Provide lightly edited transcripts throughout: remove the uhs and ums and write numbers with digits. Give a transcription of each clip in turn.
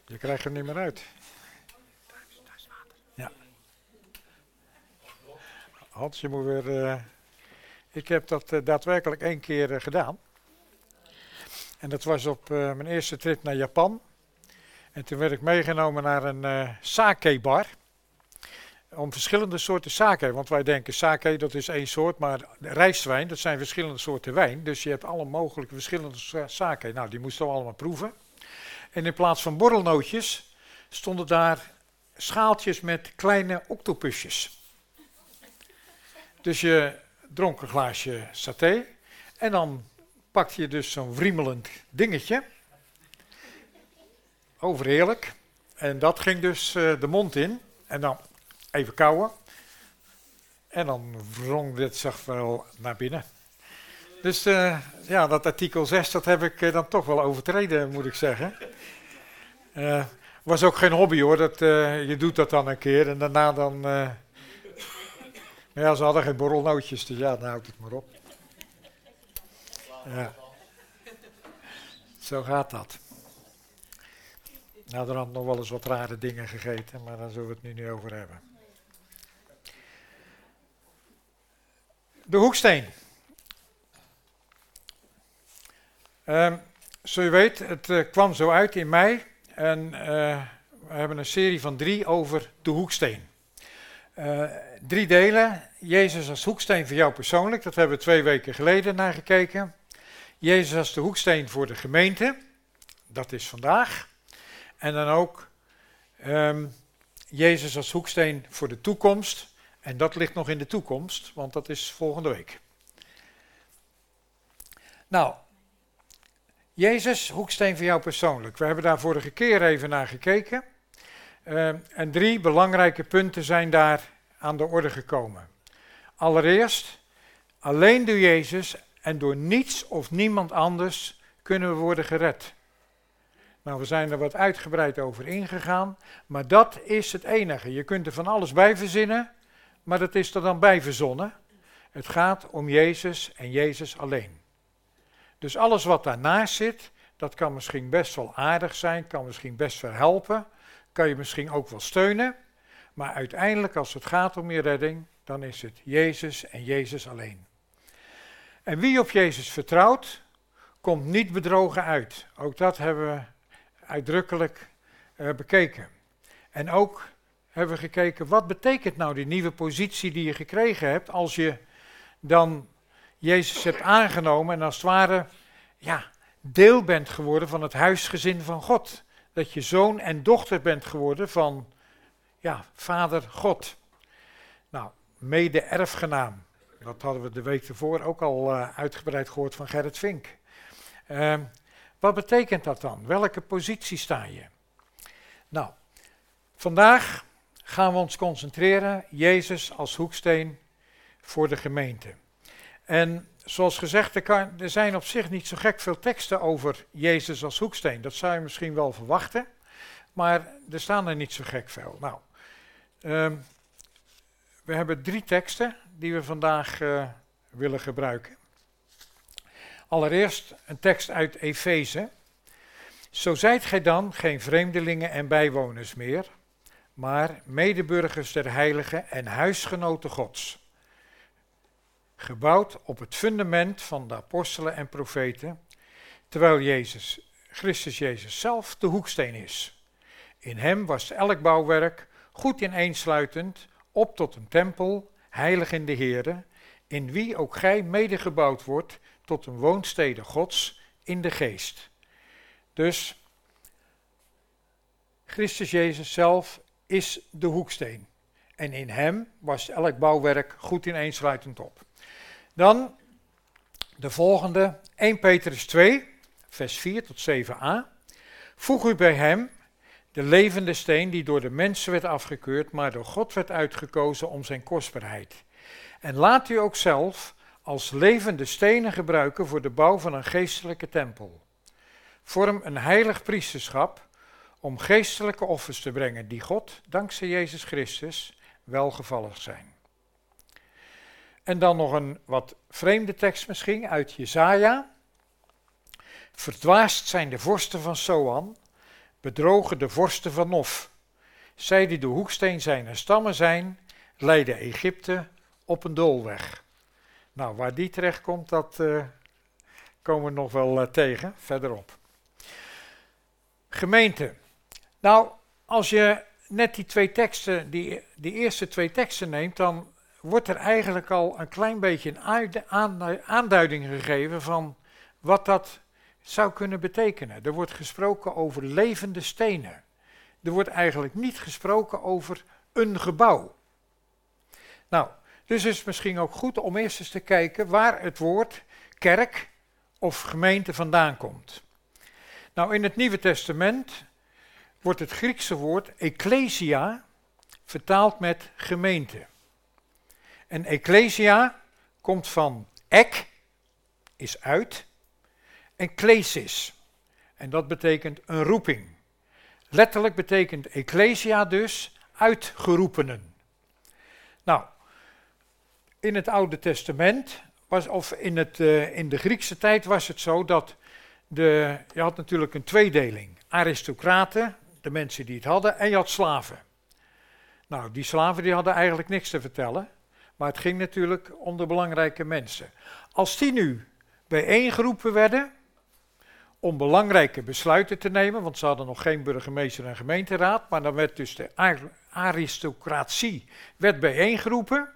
Je krijgt hem niet meer uit. Ja. Hans, je moet weer... Ik heb dat daadwerkelijk 1 keer gedaan. En dat was op mijn eerste trip naar Japan. En toen werd ik meegenomen naar een sake-bar. Om verschillende soorten sake. Want wij denken sake, dat is 1 soort. Maar rijstwijn, dat zijn verschillende soorten wijn. Dus je hebt alle mogelijke verschillende sake. Nou, die moesten we allemaal proeven. En in plaats van borrelnootjes stonden daar schaaltjes met kleine octopusjes. Dus je dronk een glaasje saté. En dan pakte je dus zo'n wriemelend dingetje. Overheerlijk. En dat ging dus de mond in. En dan even kauwen. En dan wrong dit zich wel naar binnen. Dus ja, dat artikel 6, dat heb ik dan toch wel overtreden, moet ik zeggen. Was ook geen hobby hoor, je doet dat dan een keer en daarna dan... maar ja, ze hadden geen borrelnootjes, dus ja, dan houd het maar op. Ja. Zo gaat dat. Nou, er had nog wel eens wat rare dingen gegeten, maar daar zullen we het nu niet over hebben. De hoeksteen. Zoals je weet, het kwam zo uit in mei en we hebben een serie van 3 over de hoeksteen. 3 delen. Jezus als hoeksteen voor jou persoonlijk, dat hebben we 2 weken geleden naar gekeken. Jezus als de hoeksteen voor de gemeente, dat is vandaag. En dan ook Jezus als hoeksteen voor de toekomst. En dat ligt nog in de toekomst, want dat is volgende week. Nou, Jezus, hoeksteen voor jou persoonlijk. We hebben daar vorige keer even naar gekeken. En 3 belangrijke punten zijn daar aan de orde gekomen. Allereerst, alleen door Jezus en door niets of niemand anders kunnen we worden gered. Nou, we zijn er wat uitgebreid over ingegaan, maar dat is het enige. Je kunt er van alles bij verzinnen, maar dat is er dan bij verzonnen. Het gaat om Jezus en Jezus alleen. Dus alles wat daarnaast zit, dat kan misschien best wel aardig zijn, kan misschien best wel helpen, kan je misschien ook wel steunen. Maar uiteindelijk, als het gaat om je redding, dan is het Jezus en Jezus alleen. En wie op Jezus vertrouwt, komt niet bedrogen uit. Ook dat hebben we uitdrukkelijk bekeken. En ook hebben we gekeken, wat betekent nou die nieuwe positie die je gekregen hebt, als je dan Jezus hebt aangenomen en als het ware ja, deel bent geworden van het huisgezin van God. Dat je zoon en dochter bent geworden van ja, Vader God. Nou, mede-erfgenaam. Dat hadden we de week ervoor ook al uitgebreid gehoord van Gerrit Vink. Wat betekent dat dan? Welke positie sta je? Nou, vandaag gaan we ons concentreren, Jezus als hoeksteen voor de gemeente. En zoals gezegd, er zijn op zich niet zo gek veel teksten over Jezus als hoeksteen. Dat zou je misschien wel verwachten, maar er staan er niet zo gek veel. Nou, we hebben 3 teksten die we vandaag willen gebruiken. Allereerst een tekst uit Efeze. Zo zijt gij dan geen vreemdelingen en bijwoners meer, maar medeburgers der heiligen en huisgenoten Gods. Gebouwd op het fundament van de apostelen en profeten, terwijl Christus Jezus zelf de hoeksteen is. In hem was elk bouwwerk goed ineensluitend op tot een tempel, heilig in de Here, in wie ook gij medegebouwd wordt tot een woonstede Gods in de geest. Dus Christus Jezus zelf is de hoeksteen. En in hem was elk bouwwerk goed ineensluitend op. Dan de volgende, 1 Petrus 2, vers 4 tot 7a. Voeg u bij hem, de levende steen die door de mensen werd afgekeurd, maar door God werd uitgekozen om zijn kostbaarheid. En laat u ook zelf als levende stenen gebruiken voor de bouw van een geestelijke tempel. Vorm een heilig priesterschap om geestelijke offers te brengen die God, dankzij Jezus Christus, welgevallig zijn. En dan nog een wat vreemde tekst misschien uit Jesaja. Verdwaasd zijn de vorsten van Zoan, bedrogen de vorsten van Nof. Zij die de hoeksteen zijner stammen zijn, leiden Egypte op een doolweg. Nou, waar die terecht komt, dat komen we nog wel tegen, verderop. Gemeente. Nou, als je net die twee teksten, die eerste twee teksten neemt, dan wordt er eigenlijk al een klein beetje een aanduiding gegeven van wat dat zou kunnen betekenen. Er wordt gesproken over levende stenen. Er wordt eigenlijk niet gesproken over een gebouw. Nou, dus is het misschien ook goed om eerst eens te kijken waar het woord kerk of gemeente vandaan komt. Nou, in het Nieuwe Testament wordt het Griekse woord ecclesia vertaald met gemeente. En ecclesia komt van ek, is uit, en klesis. En dat betekent een roeping. Letterlijk betekent ecclesia dus uitgeroepenen. Nou, in het Oude Testament, in de Griekse tijd was het zo dat je had natuurlijk een tweedeling. Aristocraten, de mensen die het hadden, en je had slaven. Nou, die slaven die hadden eigenlijk niks te vertellen, maar het ging natuurlijk om de belangrijke mensen. Als die nu bijeengeroepen werden om belangrijke besluiten te nemen, want ze hadden nog geen burgemeester en gemeenteraad, maar dan werd dus de aristocratie bijeengeroepen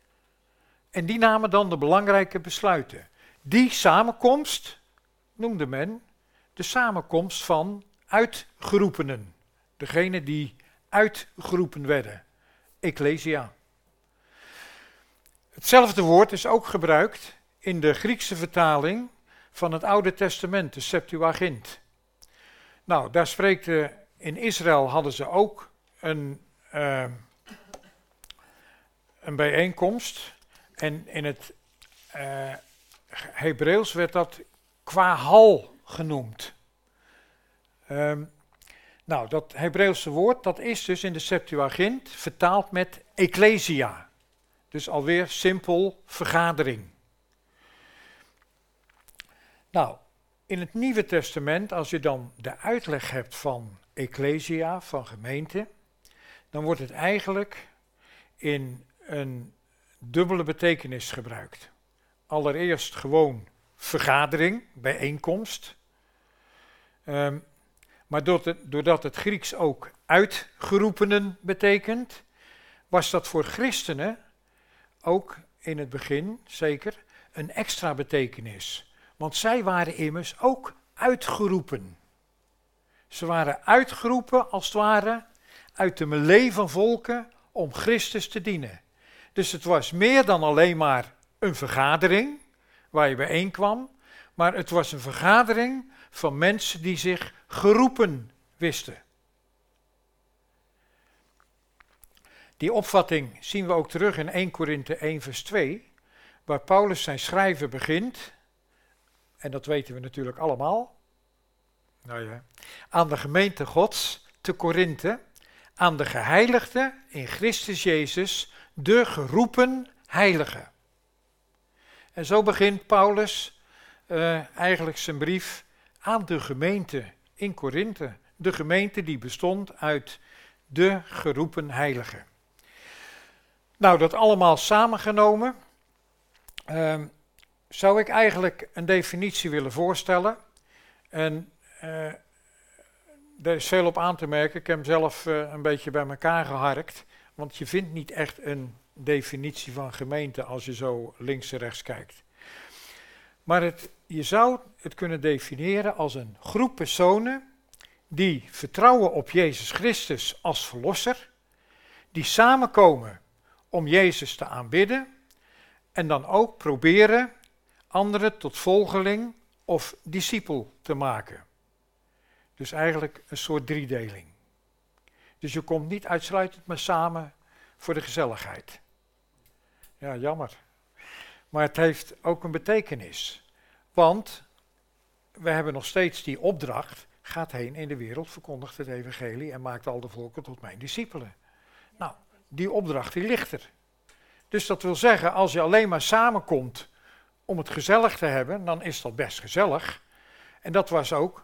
en die namen dan de belangrijke besluiten. Die samenkomst noemde men de samenkomst van uitgeroepenen, degene die uitgeroepen werden, ecclesia. Hetzelfde woord is ook gebruikt in de Griekse vertaling van het Oude Testament, de Septuagint. Nou, daar spreekt in Israël hadden ze ook een bijeenkomst. En in het Hebreeuws werd dat kwahal genoemd. Nou, dat Hebreeuwse woord, dat is dus in de Septuagint vertaald met ecclesia. Dus alweer simpel vergadering. Nou, in het Nieuwe Testament, als je dan de uitleg hebt van ecclesia, van gemeente, dan wordt het eigenlijk in een dubbele betekenis gebruikt. Allereerst gewoon vergadering, bijeenkomst. Maar doordat het Grieks ook uitgeroepenen betekent, was dat voor christenen ook in het begin zeker een extra betekenis. Want zij waren immers ook uitgeroepen. Ze waren uitgeroepen als het ware uit de melee van volken om Christus te dienen. Dus het was meer dan alleen maar een vergadering waar je bijeenkwam, maar het was een vergadering van mensen die zich geroepen wisten. Die opvatting zien we ook terug in 1 Korinthe 1 vers 2, waar Paulus zijn schrijven begint, en dat weten we natuurlijk allemaal, aan de gemeente Gods te Korinthe, aan de geheiligden in Christus Jezus, de geroepen heiligen. En zo begint Paulus eigenlijk zijn brief aan de gemeente in Korinthe. De gemeente die bestond uit de geroepen heiligen. Nou, dat allemaal samengenomen, zou ik eigenlijk een definitie willen voorstellen. En er is veel op aan te merken. Ik heb hem zelf een beetje bij elkaar geharkt. Want je vindt niet echt een definitie van gemeente als je zo links en rechts kijkt. Maar je zou het kunnen definiëren als een groep personen die vertrouwen op Jezus Christus als verlosser, die samenkomen om Jezus te aanbidden en dan ook proberen anderen tot volgeling of discipel te maken. Dus eigenlijk een soort driedeling. Dus je komt niet uitsluitend maar samen voor de gezelligheid. Ja, jammer. Maar het heeft ook een betekenis. Want we hebben nog steeds die opdracht, gaat heen in de wereld, verkondigt het evangelie en maakt al de volken tot mijn discipelen. Nou, die opdracht die ligt er. Dus dat wil zeggen, als je alleen maar samenkomt om het gezellig te hebben, dan is dat best gezellig. En dat was ook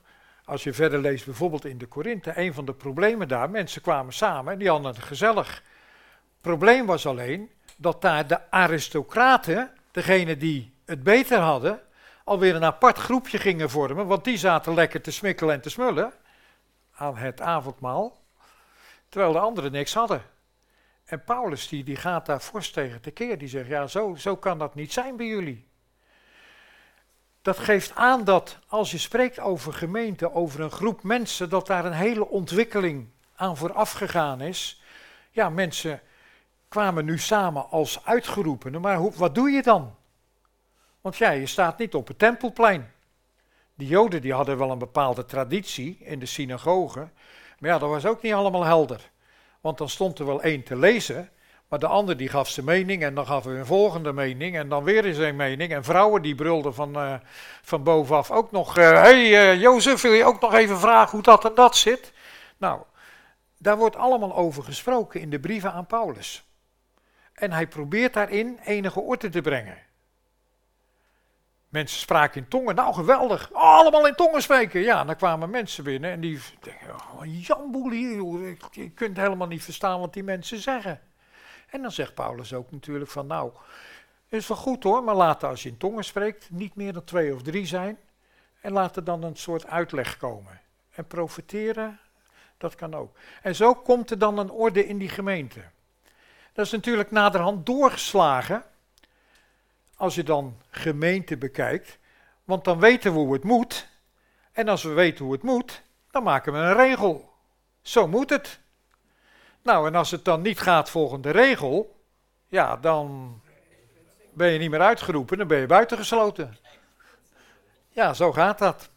Als je verder leest, bijvoorbeeld in de Korinthe, een van de problemen daar, mensen kwamen samen en die hadden het gezellig. Probleem was alleen dat daar de aristocraten, degene die het beter hadden, alweer een apart groepje gingen vormen, want die zaten lekker te smikkelen en te smullen aan het avondmaal, terwijl de anderen niks hadden. En Paulus die gaat daar fors tegen tekeer, die zegt, ja, zo kan dat niet zijn bij jullie. Dat geeft aan dat als je spreekt over gemeente, over een groep mensen, dat daar een hele ontwikkeling aan vooraf gegaan is. Ja, mensen kwamen nu samen als uitgeroepenen, maar wat doe je dan? Want ja, je staat niet op het tempelplein. Die Joden die hadden wel een bepaalde traditie in de synagogen, maar ja, dat was ook niet allemaal helder. Want dan stond er wel één te lezen, maar de ander die gaf zijn mening en dan gaf hij een volgende mening en dan weer zijn mening. En vrouwen die brulden van bovenaf ook nog, hey, Jozef, wil je ook nog even vragen hoe dat en dat zit? Nou, daar wordt allemaal over gesproken in de brieven aan Paulus. En hij probeert daarin enige orde te brengen. Mensen spraken in tongen, nou geweldig, allemaal in tongen spreken. Ja, dan kwamen mensen binnen en die denken, jamboel hier, je kunt helemaal niet verstaan wat die mensen zeggen. En dan zegt Paulus ook natuurlijk van, nou, is wel goed hoor, maar laat als je in tongen spreekt niet meer dan 2 of 3 zijn. En laat er dan een soort uitleg komen. En profiteren, dat kan ook. En zo komt er dan een orde in die gemeente. Dat is natuurlijk naderhand doorgeslagen, als je dan gemeente bekijkt, want dan weten we hoe het moet. En als we weten hoe het moet, dan maken we een regel. Zo moet het. Nou, en als het dan niet gaat volgens de regel, ja, dan ben je niet meer uitgeroepen, dan ben je buitengesloten. Ja, zo gaat dat.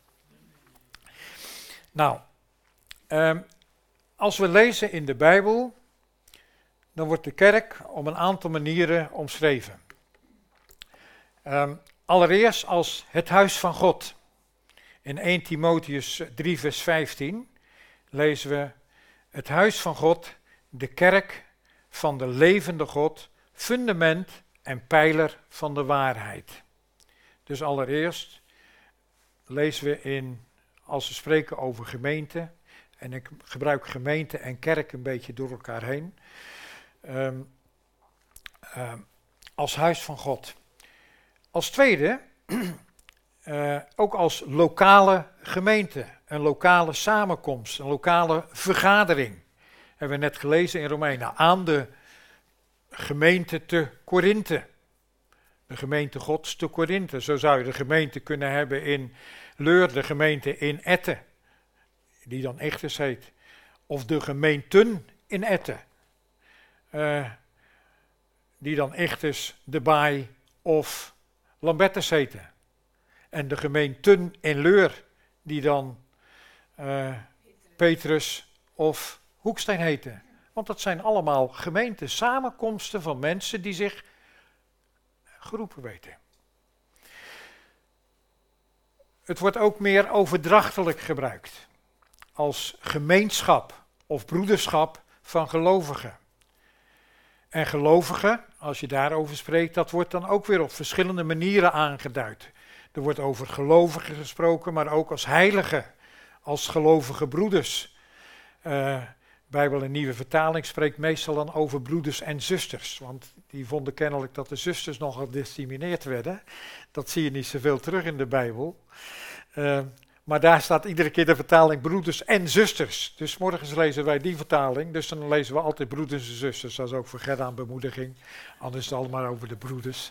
Nou, als we lezen in de Bijbel, dan wordt de kerk op een aantal manieren omschreven. Allereerst als het huis van God. In 1 Timotheüs 3 vers 15 lezen we het huis van God, de kerk van de levende God, fundament en pijler van de waarheid. Dus allereerst lezen we als we spreken over gemeente, en ik gebruik gemeente en kerk een beetje door elkaar heen, als huis van God. Als tweede, ook als lokale gemeente, een lokale samenkomst, een lokale vergadering. Hebben we net gelezen in Romeinen, aan de gemeente te Korinthe. De gemeente Gods te Korinthe. Zo zou je de gemeente kunnen hebben in Leur, de gemeente in Etten, die dan Echtes heet. Of de gemeenten in Etten, die dan Echtes, De Baai of Lambertus heten. En de gemeenten in Leur, die dan Petrus of Hoeksteen heten. Want dat zijn allemaal gemeenten, samenkomsten van mensen die zich geroepen weten. Het wordt ook meer overdrachtelijk gebruikt. Als gemeenschap of broederschap van gelovigen. En gelovigen, als je daarover spreekt, dat wordt dan ook weer op verschillende manieren aangeduid. Er wordt over gelovigen gesproken, maar ook als heiligen, als gelovige broeders. Bijbel en Nieuwe Vertaling spreekt meestal dan over broeders en zusters. Want die vonden kennelijk dat de zusters nogal gediscrimineerd werden. Dat zie je niet zoveel terug in de Bijbel. Maar daar staat iedere keer de vertaling broeders en zusters. Dus morgens lezen wij die vertaling. Dus dan lezen we altijd broeders en zusters. Dat is ook voor Gerda een bemoediging. Anders is het allemaal over de broeders.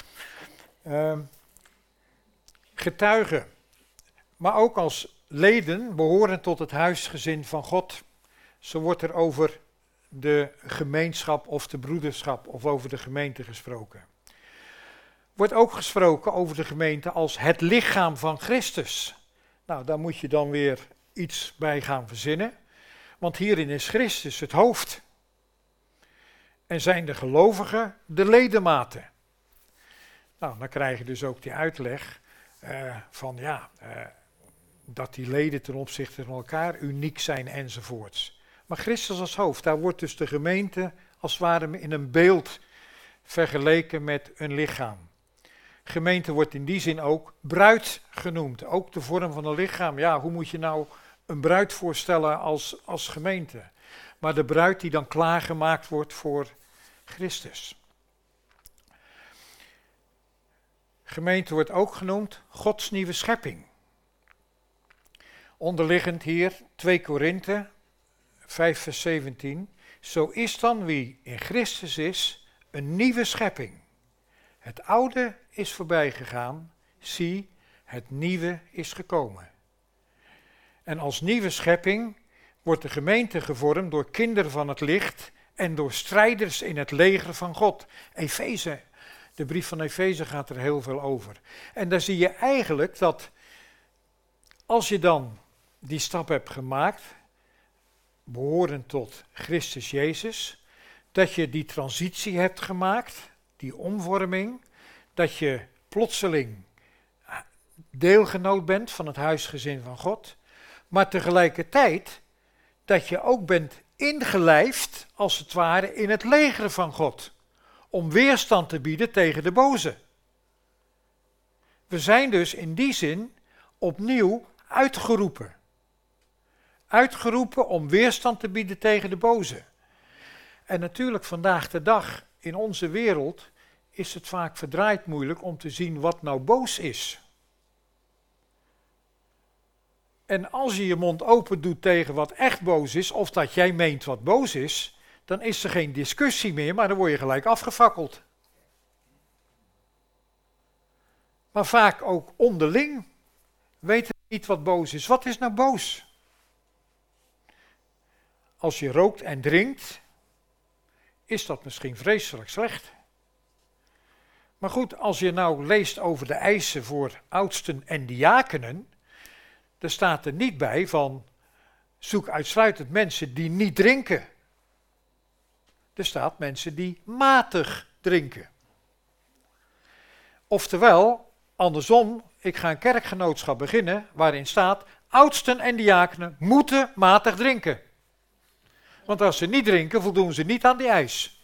Getuigen. Maar ook als leden behoren tot het huisgezin van God. Zo wordt er over de gemeenschap of de broederschap of over de gemeente gesproken. Wordt ook gesproken over de gemeente als het lichaam van Christus. Nou, daar moet je dan weer iets bij gaan verzinnen. Want hierin is Christus het hoofd. En zijn de gelovigen de ledematen. Nou, dan krijg je dus ook die uitleg dat die leden ten opzichte van elkaar uniek zijn enzovoorts. Maar Christus als hoofd, daar wordt dus de gemeente als het ware in een beeld vergeleken met een lichaam. Gemeente wordt in die zin ook bruid genoemd. Ook de vorm van een lichaam. Ja, hoe moet je nou een bruid voorstellen als gemeente? Maar de bruid die dan klaargemaakt wordt voor Christus. Gemeente wordt ook genoemd Gods nieuwe schepping. Onderliggend hier 2 Korinthe 5 vers 17. Zo is dan wie in Christus is een nieuwe schepping. Het oude is voorbij gegaan, zie, het nieuwe is gekomen. En als nieuwe schepping wordt de gemeente gevormd door kinderen van het licht en door strijders in het leger van God. Efeze, de brief van Efeze gaat er heel veel over. En daar zie je eigenlijk dat als je dan die stap hebt gemaakt, behorend tot Christus Jezus, dat je die transitie hebt gemaakt, die omvorming, dat je plotseling deelgenoot bent van het huisgezin van God, maar tegelijkertijd dat je ook bent ingelijfd, als het ware, in het leger van God, om weerstand te bieden tegen de boze. We zijn dus in die zin opnieuw uitgeroepen. Uitgeroepen om weerstand te bieden tegen de boze. En natuurlijk vandaag de dag in onze wereld is het vaak verdraaid moeilijk om te zien wat nou boos is. En als je je mond open doet tegen wat echt boos is, of dat jij meent wat boos is, dan is er geen discussie meer, maar dan word je gelijk afgefakkeld. Maar vaak ook onderling weten we niet wat boos is. Wat is nou boos? Als je rookt en drinkt, is dat misschien vreselijk slecht. Maar goed, als je nou leest over de eisen voor oudsten en diakenen, er staat er niet bij van zoek uitsluitend mensen die niet drinken. Er staat mensen die matig drinken. Oftewel, andersom, ik ga een kerkgenootschap beginnen waarin staat oudsten en diakenen moeten matig drinken. Want als ze niet drinken, voldoen ze niet aan die eis.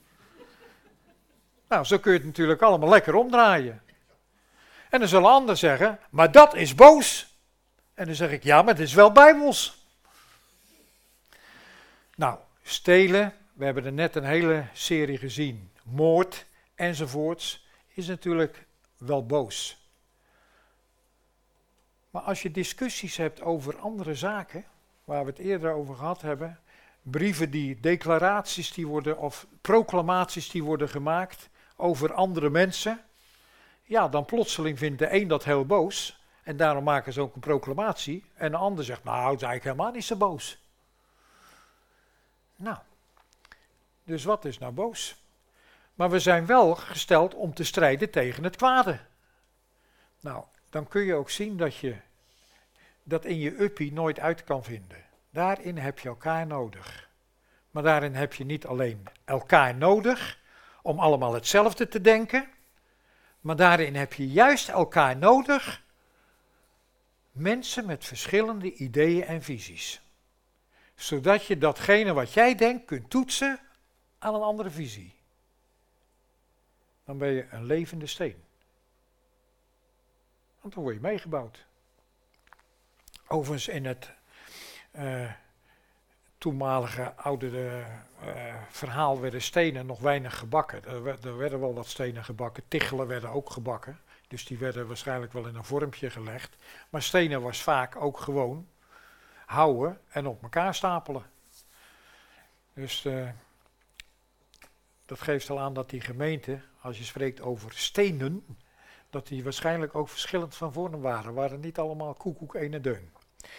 Nou, zo kun je het natuurlijk allemaal lekker omdraaien. En dan zullen anderen zeggen, maar dat is boos. En dan zeg ik, ja, maar het is wel bijbels. Nou, stelen, we hebben er net een hele serie gezien. Moord enzovoorts, is natuurlijk wel boos. Maar als je discussies hebt over andere zaken, waar we het eerder over gehad hebben, brieven declaraties die worden, of proclamaties die worden gemaakt over andere mensen, ja, dan plotseling vindt de een dat heel boos. En daarom maken ze ook een proclamatie. En de ander zegt, nou, het is eigenlijk helemaal niet zo boos. Nou, dus wat is nou boos? Maar we zijn wel gesteld om te strijden tegen het kwade. Nou, dan kun je ook zien dat je dat in je uppie nooit uit kan vinden. Daarin heb je elkaar nodig. Maar daarin heb je niet alleen elkaar nodig om allemaal hetzelfde te denken, maar daarin heb je juist elkaar nodig, mensen met verschillende ideeën en visies. Zodat je datgene wat jij denkt kunt toetsen aan een andere visie. Dan ben je een levende steen. Want dan word je meegebouwd. Overigens in het toenmalige oude verhaal werden stenen nog weinig gebakken. Er werden wel wat stenen gebakken, tichelen werden ook gebakken. Dus die werden waarschijnlijk wel in een vormpje gelegd. Maar stenen was vaak ook gewoon houden en op elkaar stapelen. Dus dat geeft al aan dat die gemeente, als je spreekt over stenen, dat die waarschijnlijk ook verschillend van vorm waren. Waren niet allemaal koekoek ene deun.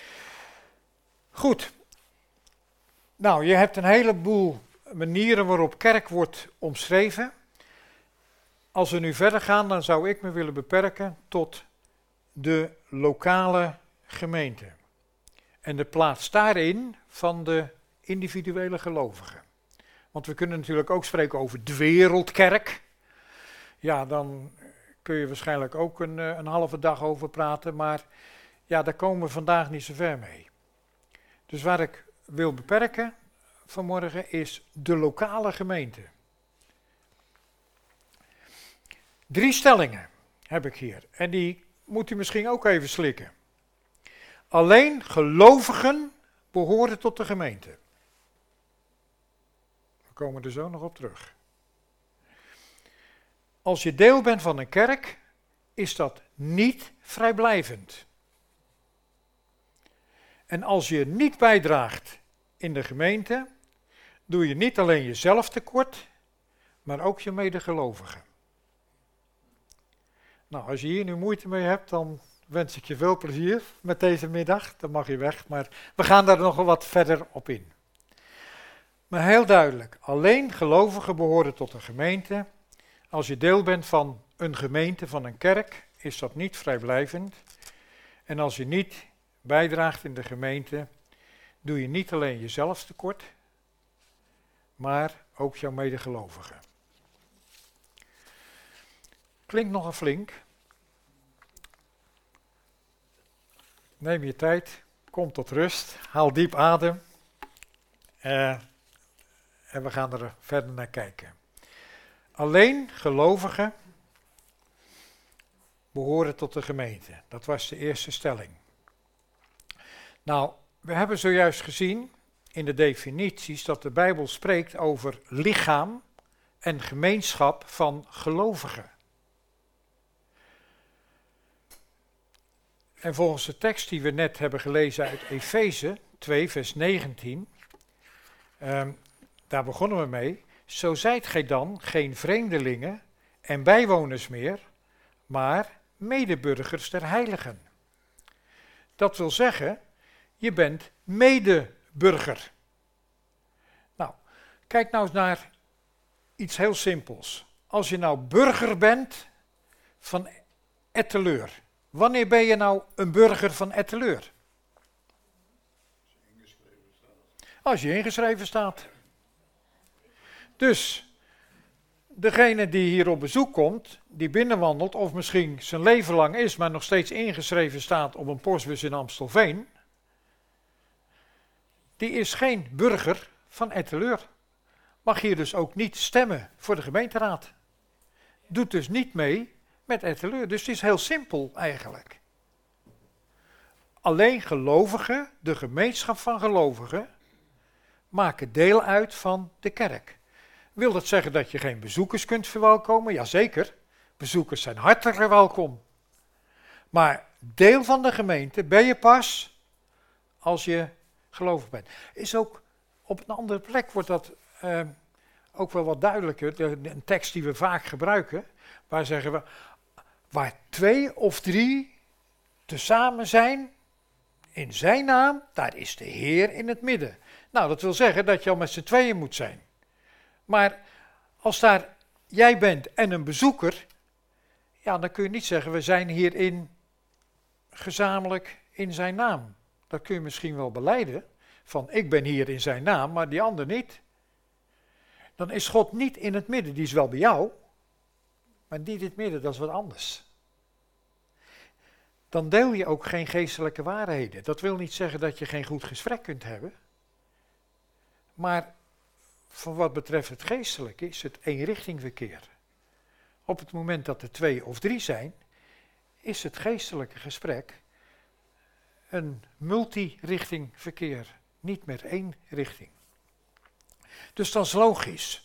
Goed. Nou, je hebt een heleboel manieren waarop kerk wordt omschreven. Als we nu verder gaan, dan zou ik me willen beperken tot de lokale gemeente. En de plaats daarin van de individuele gelovigen. Want we kunnen natuurlijk ook spreken over de wereldkerk. Ja, dan kun je waarschijnlijk ook een halve dag over praten, maar ja, daar komen we vandaag niet zo ver mee. Dus waar ik wil beperken vanmorgen is de lokale gemeente. 3 stellingen heb ik hier. En die moet u misschien ook even slikken. Alleen gelovigen behoren tot de gemeente. We komen er zo nog op terug. Als je deel bent van een kerk, is dat niet vrijblijvend. En als je niet bijdraagt in de gemeente, doe je niet alleen jezelf tekort, maar ook je medegelovigen. Nou, als je hier nu moeite mee hebt, dan wens ik je veel plezier met deze middag. Dan mag je weg, maar we gaan daar nog wat verder op in. Maar heel duidelijk, alleen gelovigen behoren tot een gemeente. Als je deel bent van een gemeente, van een kerk, is dat niet vrijblijvend. En als je niet bijdraagt in de gemeente, doe je niet alleen jezelf tekort, maar ook jouw medegelovigen. Klinkt nogal flink. Neem je tijd, kom tot rust, haal diep adem en we gaan er verder naar kijken. Alleen gelovigen behoren tot de gemeente. Dat was de eerste stelling. Nou, we hebben zojuist gezien in de definities dat de Bijbel spreekt over lichaam en gemeenschap van gelovigen. En volgens de tekst die we net hebben gelezen uit Efeze 2, vers 19, daar begonnen we mee. Zo zijt gij dan geen vreemdelingen en bijwoners meer, maar medeburgers der heiligen. Dat wil zeggen, je bent medeburger. Nou, kijk nou eens naar iets heel simpels. Als je nou burger bent van Etteleur, wanneer ben je nou een burger van Etteleur? Als je ingeschreven staat. Dus, degene die hier op bezoek komt, die binnenwandelt, of misschien zijn leven lang is, maar nog steeds ingeschreven staat op een postbus in Amstelveen, die is geen burger van Etteleur. Mag hier dus ook niet stemmen voor de gemeenteraad. Doet dus niet mee met Etteleur. Dus het is heel simpel eigenlijk. Alleen gelovigen, de gemeenschap van gelovigen, maken deel uit van de kerk. Wil dat zeggen dat je geen bezoekers kunt verwelkomen? Jazeker, bezoekers zijn hartelijk welkom. Maar deel van de gemeente ben je pas als je gelovig bent. Is ook op een andere plek wordt dat ook wel wat duidelijker. Een tekst die we vaak gebruiken, waar zeggen we, waar 2 of 3 tezamen zijn in zijn naam, daar is de Heer in het midden. Nou, dat wil zeggen dat je al met z'n tweeën moet zijn. Maar als daar jij bent en een bezoeker, ja, dan kun je niet zeggen, we zijn hierin gezamenlijk in zijn naam. Dat kun je misschien wel belijden, van ik ben hier in zijn naam, maar die ander niet. Dan is God niet in het midden, die is wel bij jou, maar niet in het midden, dat is wat anders. Dan deel je ook geen geestelijke waarheden. Dat wil niet zeggen dat je geen goed gesprek kunt hebben, maar voor wat betreft het geestelijke is het eenrichtingverkeer. Op het moment dat er 2 of 3 zijn, is het geestelijke gesprek een multirichting verkeer, niet meer 1 richting. Dus dat is logisch.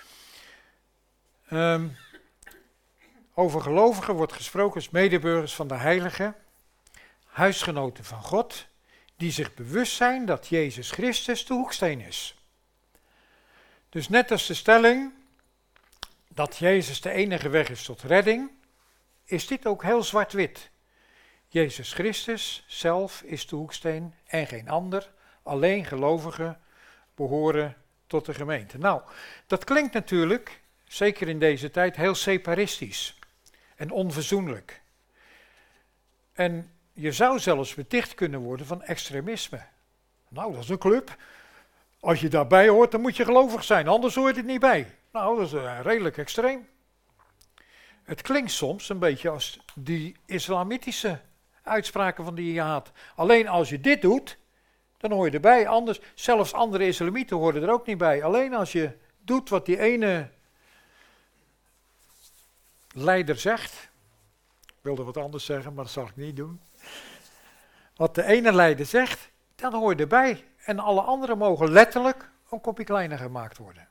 Over gelovigen wordt gesproken als medeburgers van de heiligen, huisgenoten van God, die zich bewust zijn dat Jezus Christus de hoeksteen is. Dus net als de stelling dat Jezus de enige weg is tot redding, is dit ook heel zwart-wit. Jezus Christus zelf is de hoeksteen en geen ander. Alleen gelovigen behoren tot de gemeente. Nou, dat klinkt natuurlijk, zeker in deze tijd, heel separatistisch en onverzoenlijk. En je zou zelfs beticht kunnen worden van extremisme. Nou, dat is een club. Als je daarbij hoort, dan moet je gelovig zijn, anders hoort het niet bij. Nou, dat is redelijk extreem. Het klinkt soms een beetje als die islamitische uitspraken van die je haat. Alleen als je dit doet, dan hoor je erbij. Anders, zelfs andere islamieten horen er ook niet bij. Alleen als je doet wat die ene leider zegt, Ik wilde wat anders zeggen, maar dat zal ik niet doen. Wat de ene leider zegt, dan hoor je erbij. En alle anderen mogen letterlijk een kopje kleiner gemaakt worden.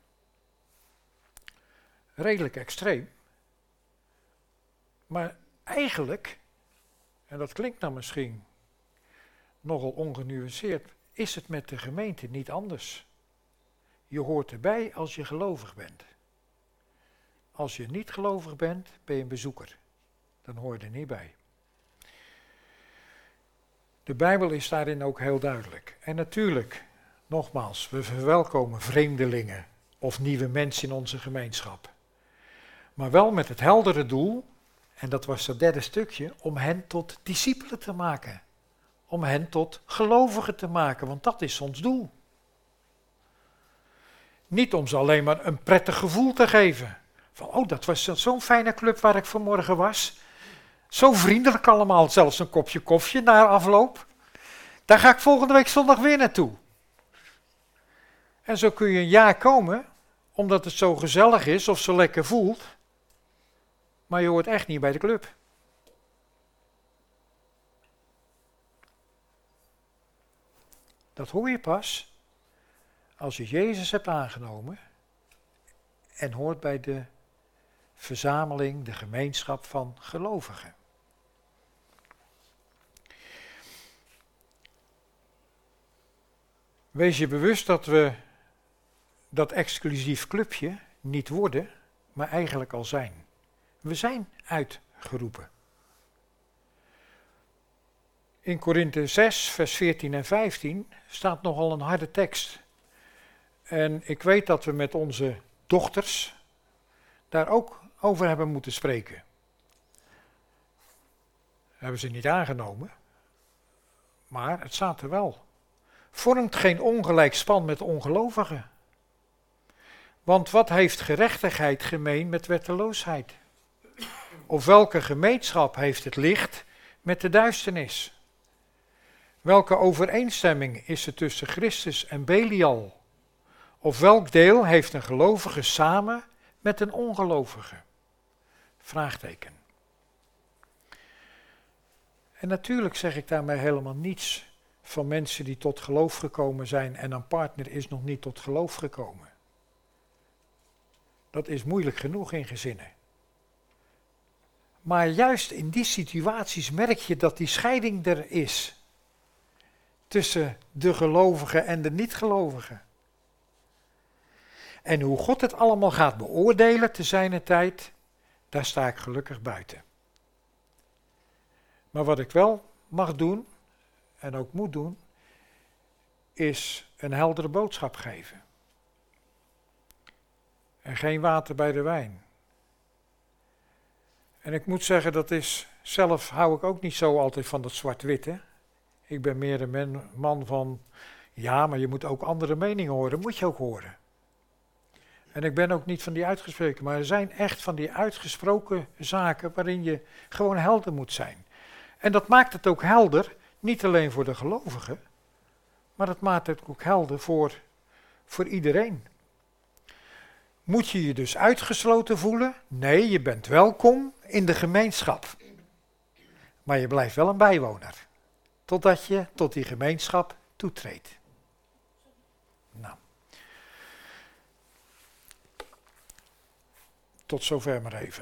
Redelijk extreem. Maar eigenlijk, en dat klinkt dan misschien nogal ongenuanceerd, is het met de gemeente niet anders. Je hoort erbij als je gelovig bent. Als je niet gelovig bent, ben je een bezoeker. Dan hoor je er niet bij. De Bijbel is daarin ook heel duidelijk. En natuurlijk, nogmaals, we verwelkomen vreemdelingen of nieuwe mensen in onze gemeenschap. Maar wel met het heldere doel, en dat was dat derde stukje, om hen tot discipelen te maken. Om hen tot gelovigen te maken, want dat is ons doel. Niet om ze alleen maar een prettig gevoel te geven. Van, oh, dat was zo'n fijne club waar ik vanmorgen was. Zo vriendelijk allemaal, zelfs een kopje koffie na afloop. Daar ga ik volgende week zondag weer naartoe. En zo kun je een jaar komen, omdat het zo gezellig is of zo lekker voelt. Maar je hoort echt niet bij de club. Dat hoor je pas als je Jezus hebt aangenomen en hoort bij de verzameling, de gemeenschap van gelovigen. Wees je bewust dat we dat exclusief clubje niet worden, maar eigenlijk al zijn. We zijn uitgeroepen. In Korinthe 6, vers 14 en 15 staat nogal een harde tekst. En ik weet dat we met onze dochters daar ook over hebben moeten spreken. Hebben ze niet aangenomen, maar het staat er wel. Vormt geen ongelijk span met ongelovigen. Want wat heeft gerechtigheid gemeen met wetteloosheid? Of welke gemeenschap heeft het licht met de duisternis? Welke overeenstemming is er tussen Christus en Belial? Of welk deel heeft een gelovige samen met een ongelovige? Vraagteken. En natuurlijk zeg ik daarmee helemaal niets van mensen die tot geloof gekomen zijn en een partner is nog niet tot geloof gekomen. Dat is moeilijk genoeg in gezinnen. Maar juist in die situaties merk je dat die scheiding er is. Tussen de gelovigen en de niet-gelovigen. En hoe God het allemaal gaat beoordelen te zijner tijd, daar sta ik gelukkig buiten. Maar wat ik wel mag doen, en ook moet doen, is een heldere boodschap geven. En geen water bij de wijn. En ik moet zeggen, dat is, zelf hou ik ook niet zo altijd van dat zwart-witte. Ik ben meer een man van, ja, maar je moet ook andere meningen horen, moet je ook horen. En ik ben ook niet van die uitgesproken, maar er zijn echt van die uitgesproken zaken waarin je gewoon helder moet zijn. En dat maakt het ook helder, niet alleen voor de gelovigen, maar dat maakt het ook helder voor iedereen. Moet je je dus uitgesloten voelen? Nee, je bent welkom in de gemeenschap. Maar je blijft wel een bijwoner. Totdat je tot die gemeenschap toetreedt. Nou. Tot zover maar even.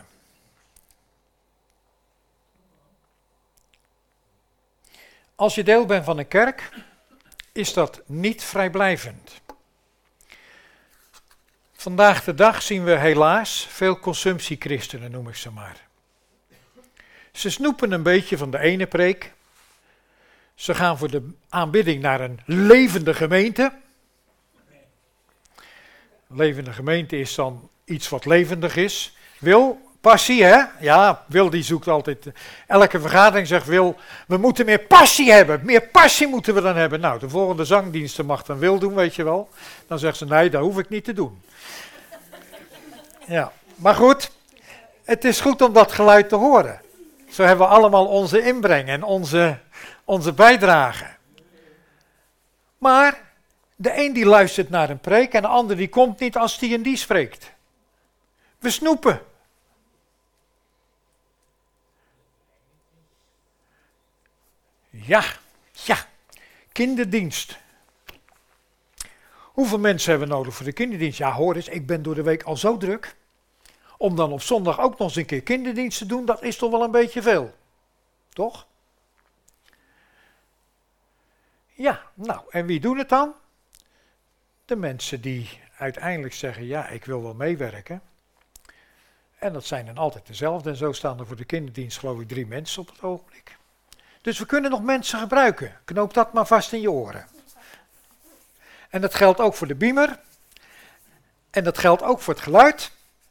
Als je deel bent van een kerk, is dat niet vrijblijvend. Vandaag de dag zien we helaas veel consumptiechristenen, noem ik ze maar. Ze snoepen een beetje van de ene preek. Ze gaan voor de aanbidding naar een levende gemeente. Een levende gemeente is dan iets wat levendig is. Wil, passie, hè? Ja, Wil die zoekt altijd. Elke vergadering zegt Wil, we moeten meer passie hebben. Meer passie moeten we dan hebben. Nou, de volgende zangdiensten mag dan Wil doen, weet je wel. Dan zegt ze, nee, dat hoef ik niet te doen. Ja, maar goed, het is goed om dat geluid te horen. Zo hebben we allemaal onze inbreng en onze bijdrage. Maar de een die luistert naar een preek en de ander die komt niet als die en die spreekt. We snoepen. Ja, kinderdienst. Hoeveel mensen hebben we nodig voor de kinderdienst? Ja, hoor eens, ik ben door de week al zo druk. Om dan op zondag ook nog eens een keer kinderdienst te doen, dat is toch wel een beetje veel. Toch? Ja, nou, en wie doen het dan? De mensen die uiteindelijk zeggen, ja, ik wil wel meewerken. En dat zijn dan altijd dezelfde. En zo staan er voor de kinderdienst geloof ik 3 mensen op het ogenblik. Dus we kunnen nog mensen gebruiken. Knoop dat maar vast in je oren. En dat geldt ook voor de beamer. En dat geldt ook voor het geluid.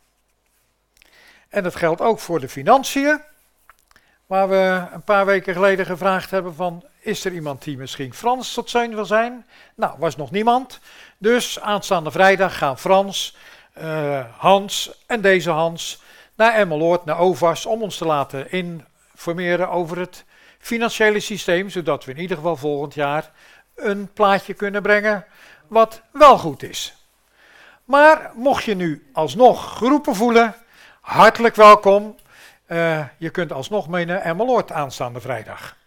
En dat geldt ook voor de financiën. Waar we een paar weken geleden gevraagd hebben van, is er iemand die misschien Frans tot steun wil zijn? Nou, was nog niemand. Dus aanstaande vrijdag gaan Frans, Hans en deze Hans naar Emmeloord, naar OVAS, om ons te laten informeren over het financiële systeem, zodat we in ieder geval volgend jaar een plaatje kunnen brengen wat wel goed is. Maar mocht je nu alsnog geroepen voelen, hartelijk welkom. Je kunt alsnog mee naar Emmeloord aanstaande vrijdag.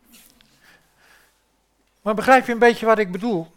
Maar begrijp je een beetje wat ik bedoel?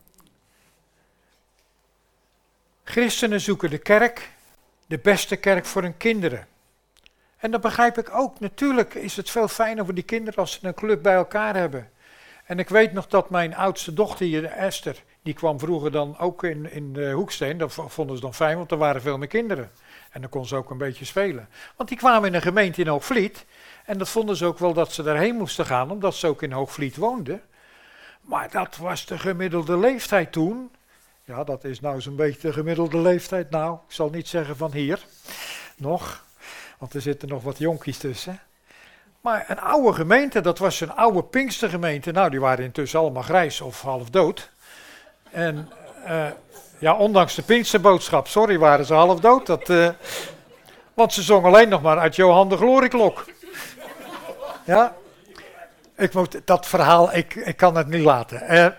Christenen zoeken de kerk, de beste kerk voor hun kinderen. En dat begrijp ik ook. Natuurlijk is het veel fijner voor die kinderen als ze een club bij elkaar hebben. En ik weet nog dat mijn oudste dochter hier, Esther, die kwam vroeger dan ook in de Hoeksteen. Dat vonden ze dan fijn, want er waren veel meer kinderen. En dan kon ze ook een beetje spelen. Want die kwamen in een gemeente in Hoogvliet. En dat vonden ze ook wel dat ze daarheen moesten gaan, omdat ze ook in Hoogvliet woonden. Maar dat was de gemiddelde leeftijd toen. Ja, dat is nou zo'n beetje de gemiddelde leeftijd. Nou, ik zal niet zeggen van hier, nog. Want er zitten nog wat jonkies tussen. Maar een oude gemeente, dat was een oude Pinkstergemeente. Nou, die waren intussen allemaal grijs of half dood. En ja, ondanks de Pinksterboodschap, sorry, waren ze half dood. Want ze zongen alleen nog maar uit Johan de Glorieklok. Ja, dat verhaal, ik kan het niet laten.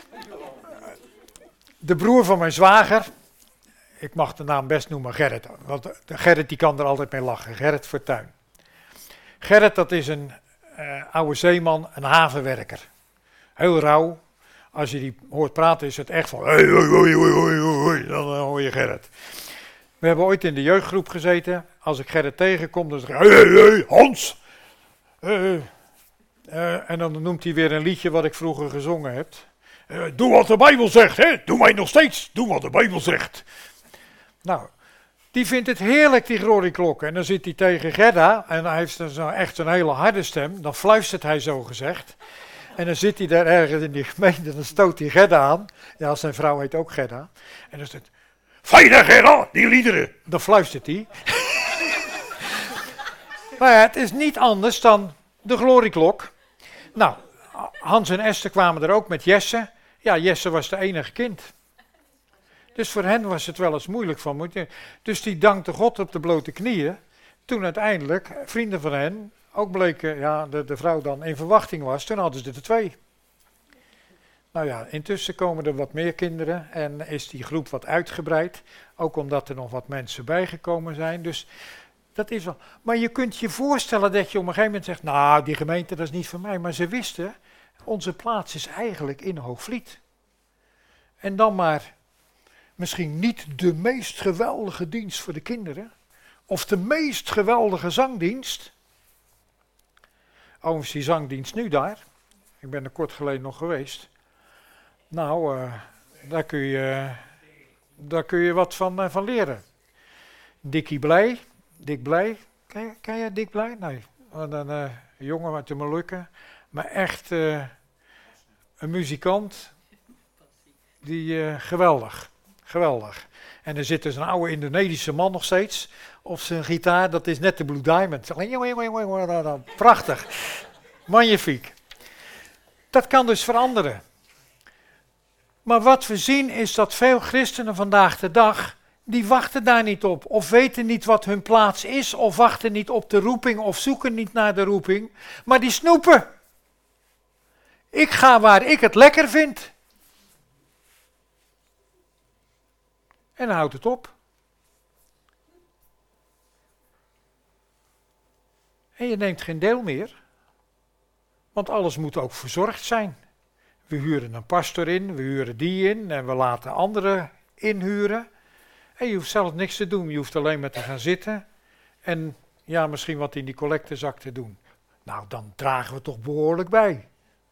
De broer van mijn zwager, ik mag de naam best noemen Gerrit, want Gerrit die kan er altijd mee lachen, Gerrit Fortuyn. Gerrit, dat is een oude zeeman, een havenwerker. Heel rauw. Als je die hoort praten is het echt van, hoi, hoi, hoi, hoi, hoi, dan hoor je Gerrit. We hebben ooit in de jeugdgroep gezeten. Als ik Gerrit tegenkom, dan zeg ik, hey, Hans. En dan noemt hij weer een liedje wat ik vroeger gezongen heb. Doe wat de Bijbel zegt, hè? Doe mij nog steeds, doe wat de Bijbel zegt. Nou, die vindt het heerlijk, die glorieklok. En dan zit hij tegen Gerda, en hij heeft echt een hele harde stem. Dan fluistert hij zo gezegd. En dan zit hij daar ergens in die gemeente, dan stoot hij Gerda aan. Ja, zijn vrouw heet ook Gerda. En dan zegt fijne Gerda, die liederen. Dan fluistert hij. Maar ja, het is niet anders dan de glorieklok. Nou, Hans en Esther kwamen er ook met Jesse. Ja, Jesse was de enige kind. Dus voor hen was het wel eens moeilijk van. Dus die dankte God op de blote knieën. Toen uiteindelijk vrienden van hen ook bleken, ja, de vrouw dan in verwachting was. Toen hadden ze er 2. Nou ja, intussen komen er wat meer kinderen en is die groep wat uitgebreid. Ook omdat er nog wat mensen bijgekomen zijn. Dus dat is wel. Maar je kunt je voorstellen dat je op een gegeven moment zegt, nou, die gemeente dat is niet voor mij. Maar ze wisten, onze plaats is eigenlijk in Hoogvliet. En dan maar misschien niet de meest geweldige dienst voor de kinderen. Of de meest geweldige zangdienst. Overigens die zangdienst nu daar. Ik ben er kort geleden nog geweest. Nou, daar kun je wat van leren. Dick Blij. Ken je Dick Blij? Nee. Een jongen uit de Molukken. Maar echt een muzikant. Die geweldig. En er zit dus een oude Indonesische man nog steeds op zijn gitaar. Dat is net de Blue Diamond. Prachtig. Magnifiek. Dat kan dus veranderen. Maar wat we zien is dat veel christenen vandaag de dag, die wachten daar niet op. Of weten niet wat hun plaats is. Of wachten niet op de roeping. Of zoeken niet naar de roeping. Maar die snoepen. Ik ga waar ik het lekker vind. En dan houdt het op. En je neemt geen deel meer. Want alles moet ook verzorgd zijn. We huren een pastor in, we huren die in en we laten anderen inhuren. En je hoeft zelf niks te doen, je hoeft alleen maar te gaan zitten en ja, misschien wat in die collectezak te doen. Nou, dan dragen we toch behoorlijk bij.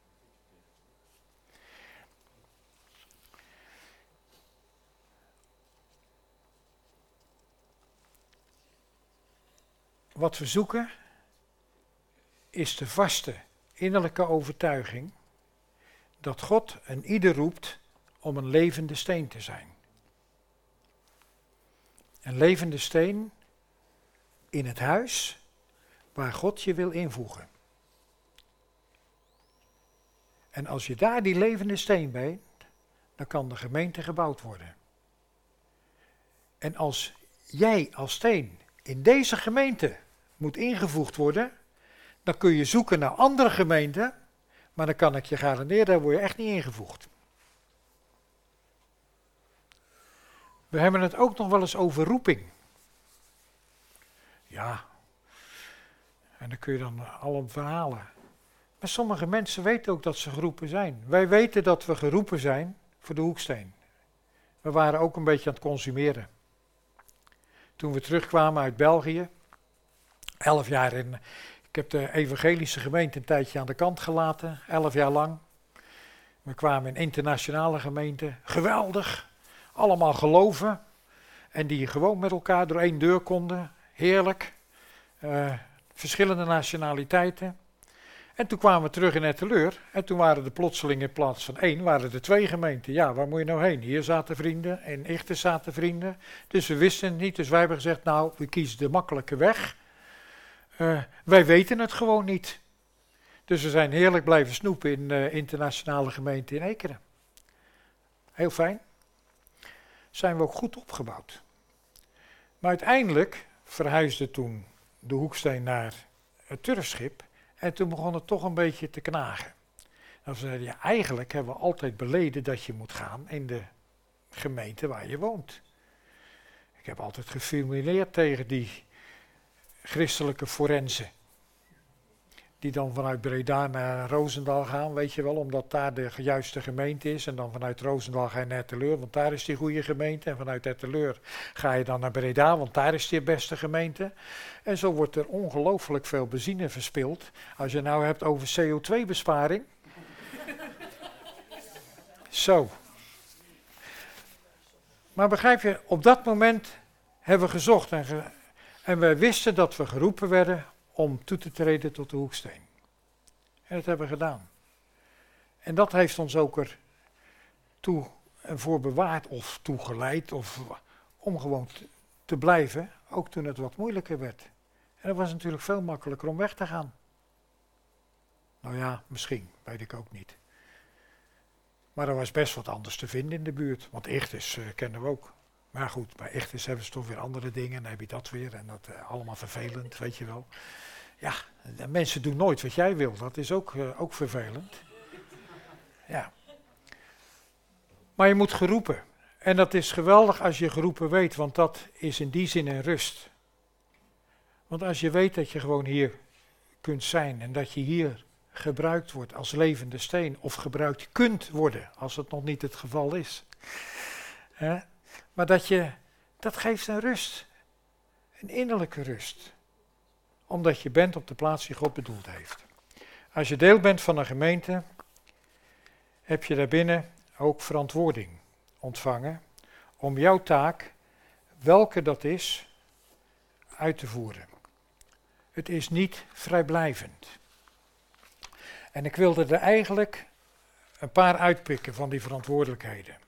Wat we zoeken is de vaste innerlijke overtuiging dat God een ieder roept om een levende steen te zijn. Een levende steen in het huis waar God je wil invoegen. En als je daar die levende steen bent, dan kan de gemeente gebouwd worden. En als jij als steen in deze gemeente moet ingevoegd worden, dan kun je zoeken naar andere gemeenten, maar dan kan ik je garanderen, daar word je echt niet ingevoegd. We hebben het ook nog wel eens over roeping. Ja, en dan kun je dan alle verhalen. Maar sommige mensen weten ook dat ze geroepen zijn. Wij weten dat we geroepen zijn voor de Hoeksteen. We waren ook een beetje aan het consumeren. Toen we terugkwamen uit België, 11 jaar in. Ik heb de evangelische gemeente een tijdje aan de kant gelaten, 11 jaar lang. We kwamen in internationale gemeenten, geweldig, allemaal geloven. En die gewoon met elkaar door één deur konden, heerlijk. Verschillende nationaliteiten. En toen kwamen we terug in Etteleur en toen waren er plotseling in plaats van 1, waren er 2 gemeenten. Ja, waar moet je nou heen? Hier zaten vrienden en Ichten zaten vrienden. Dus we wisten het niet, dus wij hebben gezegd, nou, we kiezen de makkelijke weg. Wij weten het gewoon niet. Dus we zijn heerlijk blijven snoepen in de internationale gemeente in Ekeren. Heel fijn. Zijn we ook goed opgebouwd. Maar uiteindelijk verhuisde toen de Hoeksteen naar het Turfschip. En toen begon het toch een beetje te knagen. Dan zeiden ja, eigenlijk hebben we altijd beleden dat je moet gaan in de gemeente waar je woont. Ik heb altijd gefilmuleerd tegen die christelijke forensen. Die dan vanuit Breda naar Roosendaal gaan, weet je wel, omdat daar de juiste gemeente is. En dan vanuit Roosendaal ga je naar Etteleur, want daar is die goede gemeente. En vanuit Etteleur ga je dan naar Breda, want daar is die beste gemeente. En zo wordt er ongelooflijk veel benzine verspild. Als je nou hebt over CO2-besparing. Zo. Maar begrijp je, op dat moment hebben we gezocht en wij wisten dat we geroepen werden om toe te treden tot de Hoeksteen. En dat hebben we gedaan. En dat heeft ons ook ertoe en voor bewaard of toegeleid om gewoon te blijven, ook toen het wat moeilijker werd. En dat was natuurlijk veel makkelijker om weg te gaan. Nou ja, misschien, weet ik ook niet. Maar er was best wat anders te vinden in de buurt, want Ichtes kennen we ook. Maar goed, bij Ichtes hebben ze toch weer andere dingen, dan heb je dat weer en dat allemaal vervelend, weet je wel. Ja, de mensen doen nooit wat jij wil, dat is ook vervelend. Ja. Maar je moet geroepen. En dat is geweldig als je geroepen weet, want dat is in die zin een rust. Want als je weet dat je gewoon hier kunt zijn en dat je hier gebruikt wordt als levende steen of gebruikt kunt worden, als het nog niet het geval is. Maar dat geeft een rust, een innerlijke rust. Omdat je bent op de plaats die God bedoeld heeft. Als je deel bent van een gemeente, heb je daarbinnen ook verantwoording ontvangen om jouw taak, welke dat is, uit te voeren. Het is niet vrijblijvend. En ik wilde er eigenlijk een paar uitpikken van die verantwoordelijkheden.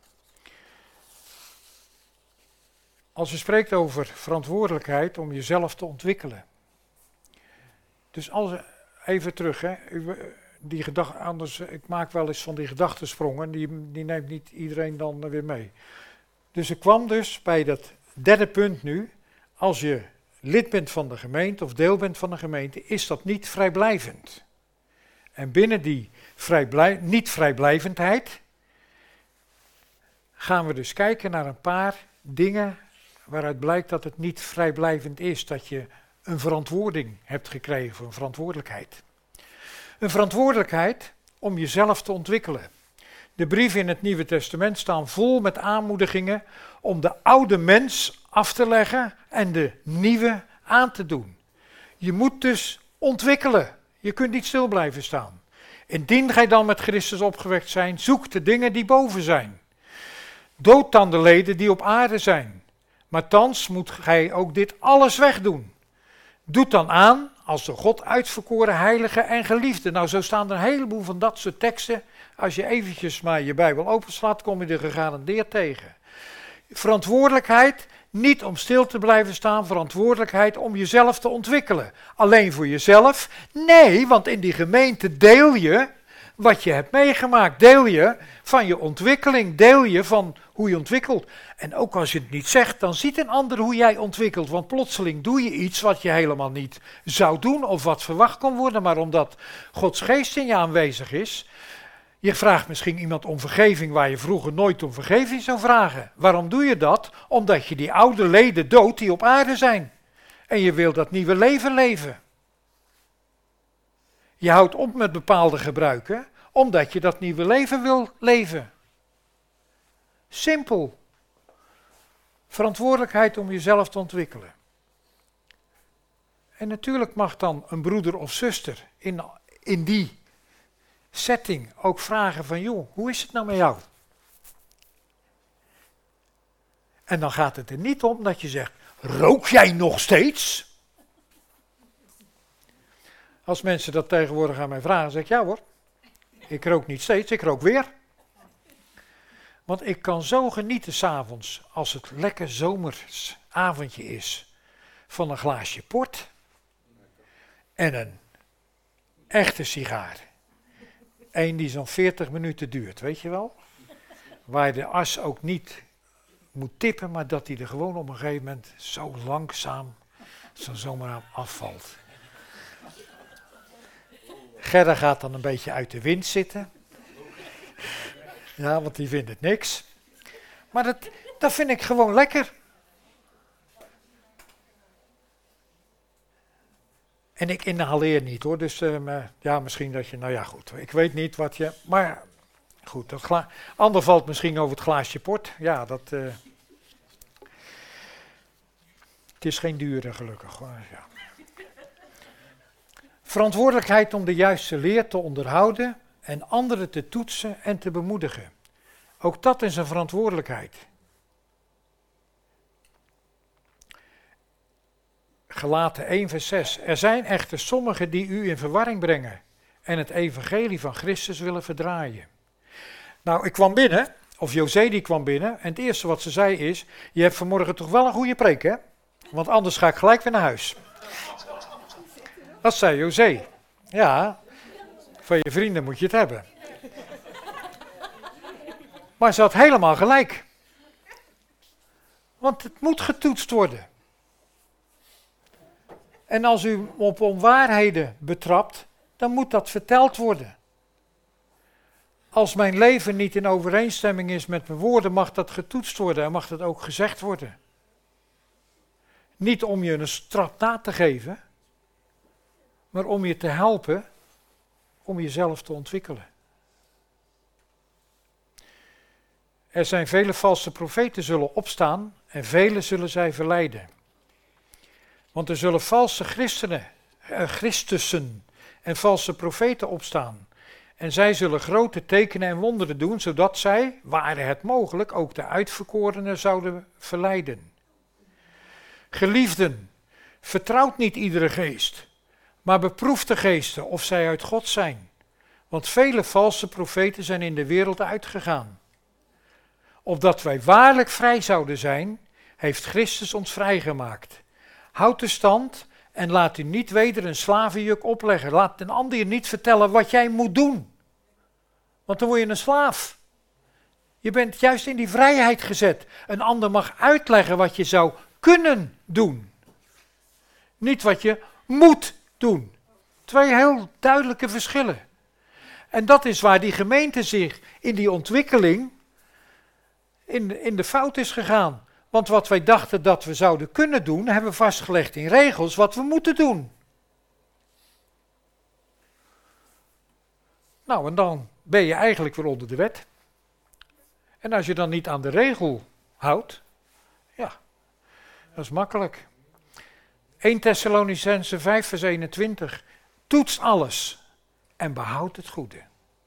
Als je spreekt over verantwoordelijkheid om jezelf te ontwikkelen. Dus even terug, hè. Die gedachte, anders, ik maak wel eens van die gedachtensprongen, die neemt niet iedereen dan weer mee. Dus ik kwam dus bij dat derde punt nu, als je lid bent van de gemeente of deel bent van de gemeente, is dat niet vrijblijvend. En binnen die niet-vrijblijvendheid gaan we dus kijken naar een paar dingen waaruit blijkt dat het niet vrijblijvend is, dat je een verantwoording hebt gekregen, een verantwoordelijkheid. Een verantwoordelijkheid om jezelf te ontwikkelen. De brieven in het Nieuwe Testament staan vol met aanmoedigingen om de oude mens af te leggen en de nieuwe aan te doen. Je moet dus ontwikkelen. Je kunt niet stil blijven staan. Indien gij dan met Christus opgewekt zijn, zoek de dingen die boven zijn. Dood dan de leden die op aarde zijn. Maar thans moet gij ook dit alles wegdoen. Doet dan aan als de God uitverkoren heilige en geliefde. Nou, zo staan er een heleboel van dat soort teksten. Als je eventjes maar je Bijbel openslaat, kom je er gegarandeerd tegen. Verantwoordelijkheid, niet om stil te blijven staan, verantwoordelijkheid om jezelf te ontwikkelen. Alleen voor jezelf? Nee, want in die gemeente deel je wat je hebt meegemaakt. Deel je van je ontwikkeling, deel je van hoe je ontwikkelt. En ook als je het niet zegt, dan ziet een ander hoe jij ontwikkelt. Want plotseling doe je iets wat je helemaal niet zou doen of wat verwacht kon worden. Maar omdat Gods geest in je aanwezig is. Je vraagt misschien iemand om vergeving waar je vroeger nooit om vergeving zou vragen. Waarom doe je dat? Omdat je die oude leden doodt die op aarde zijn. En je wil dat nieuwe leven leven. Je houdt op met bepaalde gebruiken, omdat je dat nieuwe leven wil leven. Simpel. Verantwoordelijkheid om jezelf te ontwikkelen. En natuurlijk mag dan een broeder of zuster in die setting ook vragen van, joh, hoe is het nou met jou? En dan gaat het er niet om dat je zegt, rook jij nog steeds? Als mensen dat tegenwoordig aan mij vragen, zeg ik, ja hoor, ik rook niet steeds, ik rook weer. Want ik kan zo genieten 's avonds, als het lekker zomers avondje is, van een glaasje port en een echte sigaar. Eén die zo'n 40 minuten duurt, weet je wel? Waar je de as ook niet moet tippen, maar dat die er gewoon op een gegeven moment zo langzaam zo zomaar afvalt. Gerda gaat dan een beetje uit de wind zitten. Ja, want die vindt het niks. Maar dat vind ik gewoon lekker. En ik inhaleer niet hoor, dus ja, misschien dat je, nou ja goed, ik weet niet wat je, maar goed, ander valt misschien over het glaasje port. Ja, het is geen dure gelukkig hoor, ja. Verantwoordelijkheid om de juiste leer te onderhouden en anderen te toetsen en te bemoedigen. Ook dat is een verantwoordelijkheid. Galaten 1 vers 6. Er zijn echter sommigen die u in verwarring brengen en het evangelie van Christus willen verdraaien. Nou, ik kwam binnen, of José die kwam binnen, en het eerste wat ze zei is, je hebt vanmorgen toch wel een goede preek hè? Want anders ga ik gelijk weer naar huis. Dat zei José. Ja, van je vrienden moet je het hebben. Maar ze had helemaal gelijk. Want het moet getoetst worden. En als u op onwaarheden betrapt, dan moet dat verteld worden. Als mijn leven niet in overeenstemming is met mijn woorden, mag dat getoetst worden en mag dat ook gezegd worden. Niet om je een straf na te geven, maar om je te helpen om jezelf te ontwikkelen. Er zijn vele valse profeten zullen opstaan en vele zullen zij verleiden. Want er zullen valse Christussen en valse profeten opstaan. En zij zullen grote tekenen en wonderen doen, zodat zij, ware het mogelijk, ook de uitverkorenen zouden verleiden. Geliefden, vertrouwt niet iedere geest, maar beproef de geesten of zij uit God zijn. Want vele valse profeten zijn in de wereld uitgegaan. Opdat wij waarlijk vrij zouden zijn, heeft Christus ons vrijgemaakt. Houd de stand en laat u niet weder een slavenjuk opleggen. Laat een ander je niet vertellen wat jij moet doen. Want dan word je een slaaf. Je bent juist in die vrijheid gezet. Een ander mag uitleggen wat je zou kunnen doen. Niet wat je moet doen. Twee heel duidelijke verschillen. En dat is waar die gemeente zich in die ontwikkeling in de fout is gegaan. Want wat wij dachten dat we zouden kunnen doen, hebben we vastgelegd in regels wat we moeten doen. Nou, en dan ben je eigenlijk weer onder de wet. En als je dan niet aan de regel houdt, ja, dat is makkelijk. 1 Thessalonicenzen 5 vers 21. Toets alles en behoud het goede.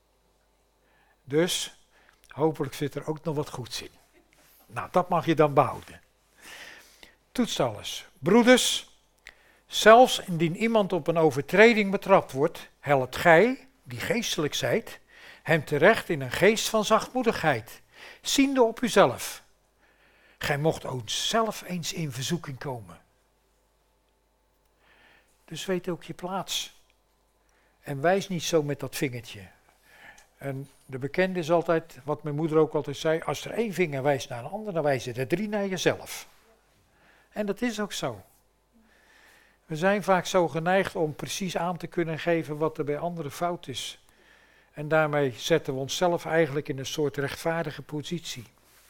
Dus, hopelijk zit er ook nog wat goeds in. Nou, dat mag je dan behouden. Toets alles. Broeders, zelfs indien iemand op een overtreding betrapt wordt, helpt gij, die geestelijk zijt, hem terecht in een geest van zachtmoedigheid, ziende op uzelf. Gij mocht ook zelf eens in verzoeking komen. Dus weet ook je plaats. En wijs niet zo met dat vingertje. En de bekende is altijd, wat mijn moeder ook altijd zei, als er 1 vinger wijst naar een ander, dan wijzen er 3 naar jezelf. En dat is ook zo. We zijn vaak zo geneigd om precies aan te kunnen geven wat er bij anderen fout is. En daarmee zetten we onszelf eigenlijk in een soort rechtvaardige positie.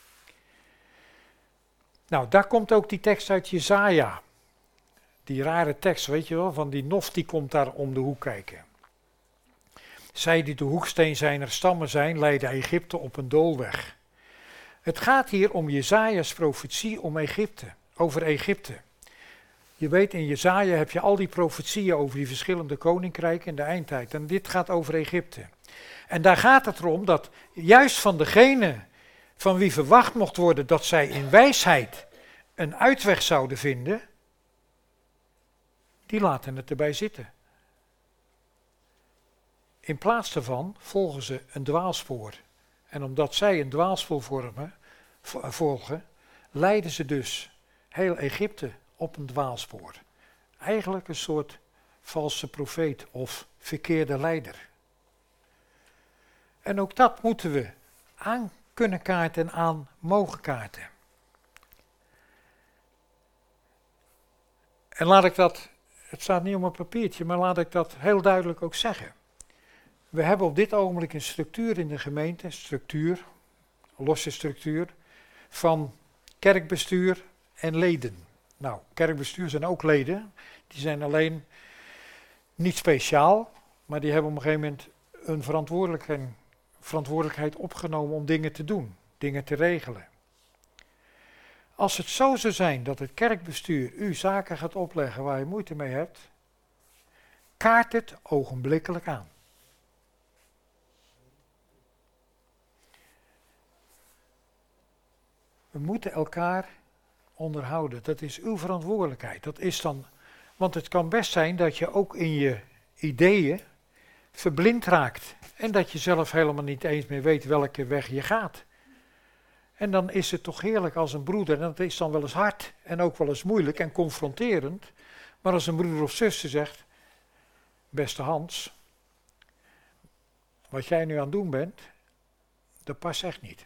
Nou, daar komt ook die tekst uit Jesaja. Die rare tekst, weet je wel, van die nof die komt daar om de hoek kijken. Zij die de hoeksteen zijner stammen zijn, leiden Egypte op een doolweg. Het gaat hier om Jesaja's profetie om Egypte, over Egypte. Je weet, in Jesaja heb je al die profetieën over die verschillende koninkrijken in de eindtijd. En dit gaat over Egypte. En daar gaat het erom dat juist van degene van wie verwacht mocht worden dat zij in wijsheid een uitweg zouden vinden, die laten het erbij zitten. In plaats daarvan volgen ze een dwaalspoor. En omdat zij een dwaalspoor volgen, leiden ze dus heel Egypte op een dwaalspoor. Eigenlijk een soort valse profeet of verkeerde leider. En ook dat moeten we aan kunnen kaarten en aan mogen kaarten. En laat ik dat, het staat niet op een papiertje, maar laat ik dat heel duidelijk ook zeggen. We hebben op dit ogenblik een structuur in de gemeente, losse structuur, van kerkbestuur en leden. Nou, kerkbestuur zijn ook leden, die zijn alleen niet speciaal, maar die hebben op een gegeven moment een verantwoordelijkheid opgenomen om dingen te doen, dingen te regelen. Als het zo zou zijn dat het kerkbestuur u zaken gaat opleggen waar je moeite mee hebt, kaart het ogenblikkelijk aan. We moeten elkaar onderhouden. Dat is uw verantwoordelijkheid. Dat is dan, want het kan best zijn dat je ook in je ideeën verblind raakt. En dat je zelf helemaal niet eens meer weet welke weg je gaat. En dan is het toch heerlijk als een broeder, en dat is dan wel eens hard en ook wel eens moeilijk en confronterend. Maar als een broeder of zuster zegt, beste Hans, wat jij nu aan het doen bent, dat past echt niet.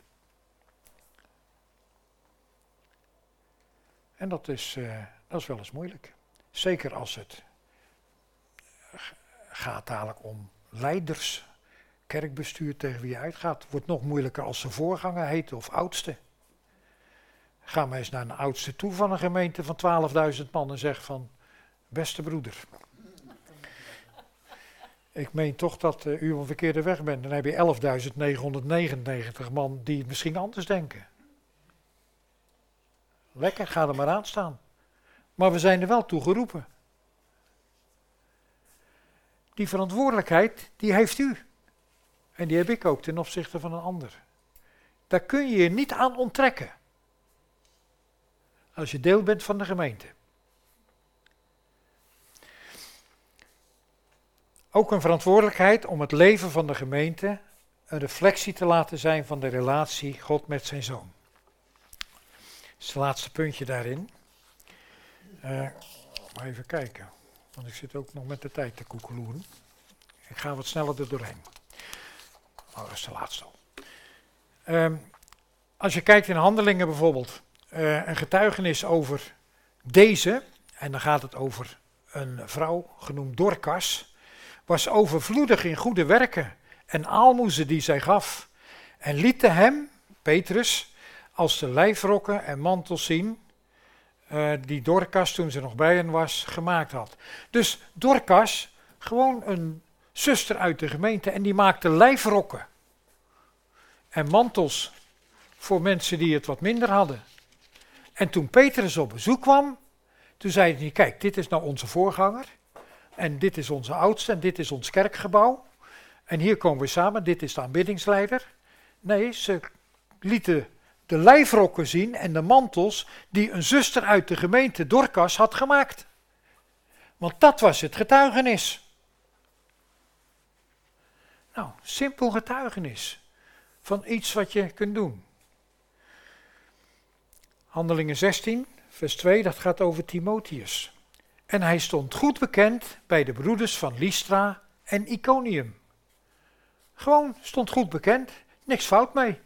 En dat is wel eens moeilijk. Zeker als het gaat dadelijk om leiders, kerkbestuur tegen wie je uitgaat. Wordt nog moeilijker als ze voorganger heet of oudste. Ga maar eens naar een oudste toe van een gemeente van 12.000 man en zeg van, beste broeder. Ik meen toch dat u op een verkeerde weg bent. Dan heb je 11.999 man die misschien anders denken. Lekker, ga er maar aan staan. Maar we zijn er wel toe geroepen. Die verantwoordelijkheid, die heeft u. En die heb ik ook ten opzichte van een ander. Daar kun je je niet aan onttrekken. Als je deel bent van de gemeente. Ook een verantwoordelijkheid om het leven van de gemeente een reflectie te laten zijn van de relatie God met zijn Zoon. Dat is het laatste puntje daarin. Maar even kijken, want ik zit ook nog met de tijd te koekeloeren. Ik ga wat sneller er doorheen. Oh, dat is de laatste al. Als je kijkt in Handelingen bijvoorbeeld, een getuigenis over deze, en dan gaat het over een vrouw genoemd Dorcas, was overvloedig in goede werken en aalmoezen die zij gaf, en lieten hem, Petrus, als de lijfrokken en mantels zien, die Dorcas, toen ze nog bij hen was, gemaakt had. Dus Dorcas, gewoon een zuster uit de gemeente en die maakte lijfrokken en mantels voor mensen die het wat minder hadden. En toen Petrus op bezoek kwam, toen zei hij, kijk, dit is nou onze voorganger en dit is onze oudste en dit is ons kerkgebouw. En hier komen we samen, dit is de aanbiddingsleider. Nee, ze lieten de lijfrokken zien en de mantels die een zuster uit de gemeente Dorcas had gemaakt. Want dat was het getuigenis. Nou, simpel getuigenis van iets wat je kunt doen. Handelingen 16, vers 2, dat gaat over Timotheus. En hij stond goed bekend bij de broeders van Lystra en Iconium. Gewoon stond goed bekend, niks fout mee.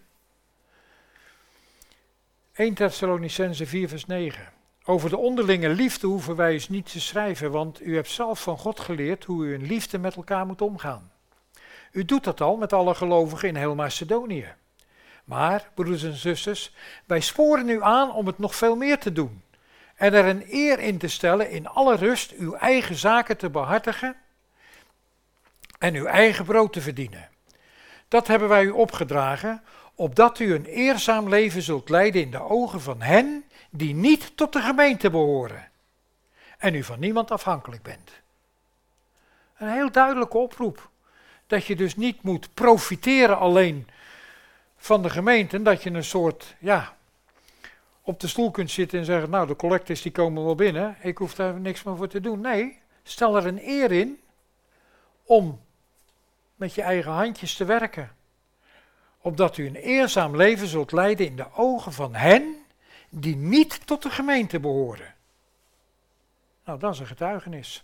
1 Thessalonicenzen 4 vers 9. Over de onderlinge liefde hoeven wij eens niet te schrijven, want u hebt zelf van God geleerd hoe u in liefde met elkaar moet omgaan. U doet dat al met alle gelovigen in heel Macedonië. Maar, broeders en zusters, wij sporen u aan om het nog veel meer te doen. En er een eer in te stellen in alle rust uw eigen zaken te behartigen en uw eigen brood te verdienen. Dat hebben wij u opgedragen, opdat u een eerzaam leven zult leiden in de ogen van hen die niet tot de gemeente behoren en u van niemand afhankelijk bent. Een heel duidelijke oproep, dat je dus niet moet profiteren alleen van de gemeente, dat je een soort, op de stoel kunt zitten en zeggen, nou de collectors die komen wel binnen, ik hoef daar niks meer voor te doen. Nee, stel er een eer in om met je eigen handjes te werken. Opdat u een eerzaam leven zult leiden in de ogen van hen die niet tot de gemeente behoren. Nou, dat is een getuigenis.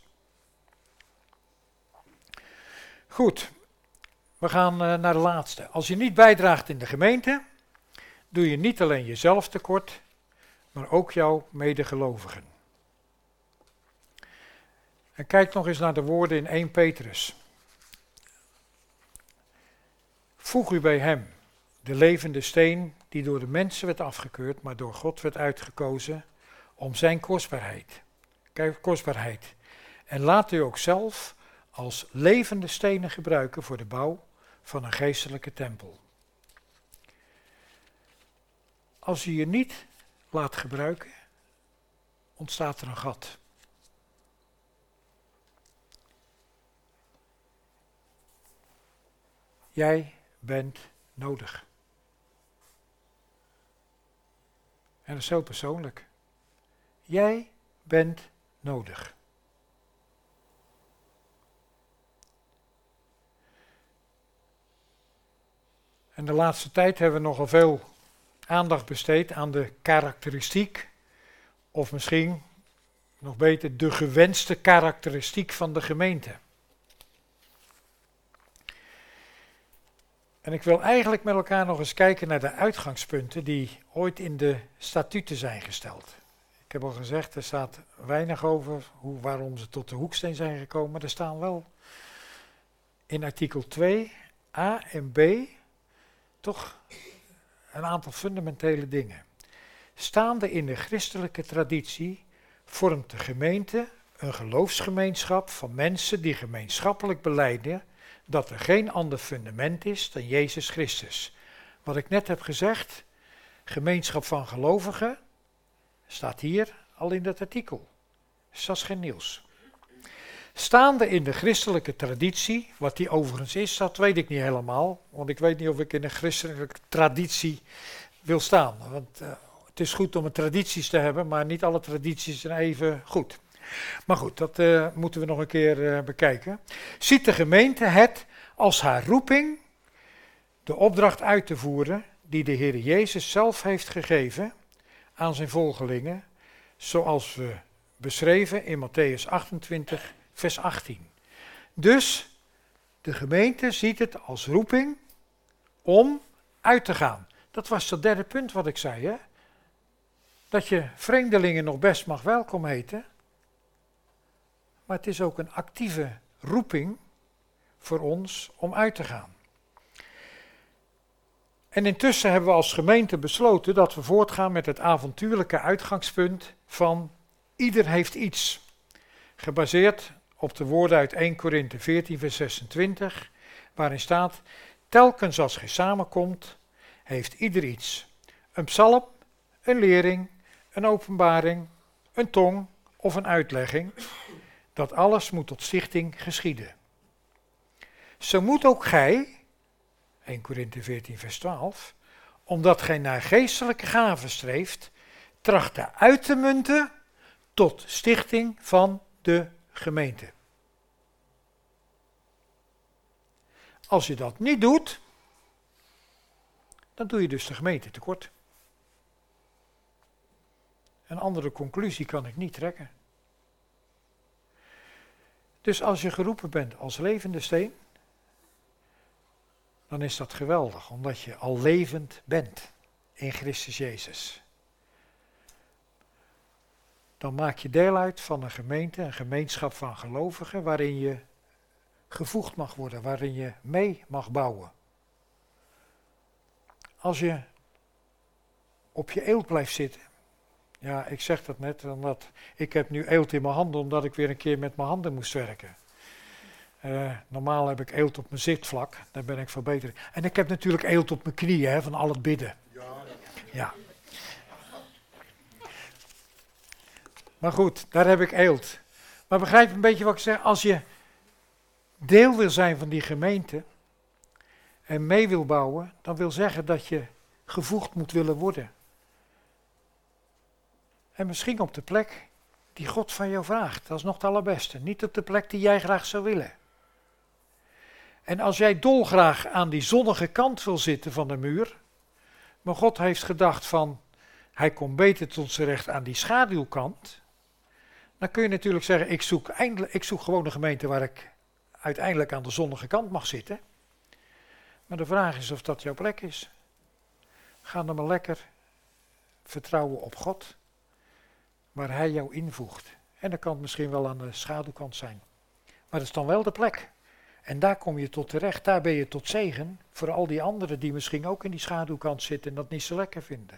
Goed, we gaan naar de laatste. Als je niet bijdraagt in de gemeente, doe je niet alleen jezelf tekort, maar ook jouw medegelovigen. En kijk nog eens naar de woorden in 1 Petrus. Voeg u bij hem, de levende steen die door de mensen werd afgekeurd, maar door God werd uitgekozen om zijn kostbaarheid. En laat u ook zelf als levende stenen gebruiken voor de bouw van een geestelijke tempel. Als je je niet laat gebruiken, ontstaat er een gat. Jij bent nodig. En dat is zo persoonlijk. Jij bent nodig. En de laatste tijd hebben we nogal veel aandacht besteed aan de karakteristiek, of misschien nog beter de gewenste karakteristiek van de gemeente. En ik wil eigenlijk met elkaar nog eens kijken naar de uitgangspunten die ooit in de statuten zijn gesteld. Ik heb al gezegd, er staat weinig over waarom ze tot de hoeksteen zijn gekomen, maar er staan wel in artikel 2, A en B, toch een aantal fundamentele dingen. Staande in de christelijke traditie vormt de gemeente een geloofsgemeenschap van mensen die gemeenschappelijk belijden dat er geen ander fundament is dan Jezus Christus. Wat ik net heb gezegd, gemeenschap van gelovigen, staat hier al in dat artikel. Dus dat is geen nieuws. Staande in de christelijke traditie, wat die overigens is, dat weet ik niet helemaal. Want ik weet niet of ik in een christelijke traditie wil staan. Want het is goed om tradities te hebben, maar niet alle tradities zijn even goed. Maar goed, dat moeten we nog een keer bekijken. Ziet de gemeente het als haar roeping de opdracht uit te voeren die de Heer Jezus zelf heeft gegeven aan zijn volgelingen, zoals we beschreven in Mattheüs 28, vers 18. Dus de gemeente ziet het als roeping om uit te gaan. Dat was het derde punt wat ik zei, hè? Dat je vreemdelingen nog best mag welkom heten. Maar het is ook een actieve roeping voor ons om uit te gaan. En intussen hebben we als gemeente besloten dat we voortgaan met het avontuurlijke uitgangspunt van ieder heeft iets. Gebaseerd op de woorden uit 1 Korinthe 14 vers 26, waarin staat: telkens als gij samenkomt, heeft ieder iets. Een psalm, een lering, een openbaring, een tong of een uitlegging. Dat alles moet tot stichting geschieden. Zo moet ook gij, 1 Korinthe 14 vers 12, omdat gij naar geestelijke gaven streeft, trachten uit te munten tot stichting van de gemeente. Als je dat niet doet, dan doe je dus de gemeente tekort. Een andere conclusie kan ik niet trekken. Dus als je geroepen bent als levende steen, dan is dat geweldig, omdat je al levend bent in Christus Jezus. Dan maak je deel uit van een gemeente, een gemeenschap van gelovigen, waarin je gevoegd mag worden, waarin je mee mag bouwen. Als je op je eelt blijft zitten, ja, ik zeg dat net, omdat ik heb nu eelt in mijn handen, omdat ik weer een keer met mijn handen moest werken. Normaal heb ik eelt op mijn zitvlak, daar ben ik verbeterd. En ik heb natuurlijk eelt op mijn knieën, hè, van al het bidden. Ja. Maar goed, daar heb ik eelt. Maar begrijp een beetje wat ik zeg? Als je deel wil zijn van die gemeente en mee wil bouwen, dan wil zeggen dat je gevoegd moet willen worden. En misschien op de plek die God van jou vraagt. Dat is nog het allerbeste. Niet op de plek die jij graag zou willen. En als jij dolgraag aan die zonnige kant wil zitten van de muur, maar God heeft gedacht van, hij komt beter tot zijn recht aan die schaduwkant, dan kun je natuurlijk zeggen, ik zoek gewoon een gemeente waar ik uiteindelijk aan de zonnige kant mag zitten. Maar de vraag is of dat jouw plek is. Ga dan maar lekker vertrouwen op God, waar hij jou invoegt. En dat kan het misschien wel aan de schaduwkant zijn. Maar dat is dan wel de plek. En daar kom je tot terecht, daar ben je tot zegen voor al die anderen die misschien ook in die schaduwkant zitten en dat niet zo lekker vinden.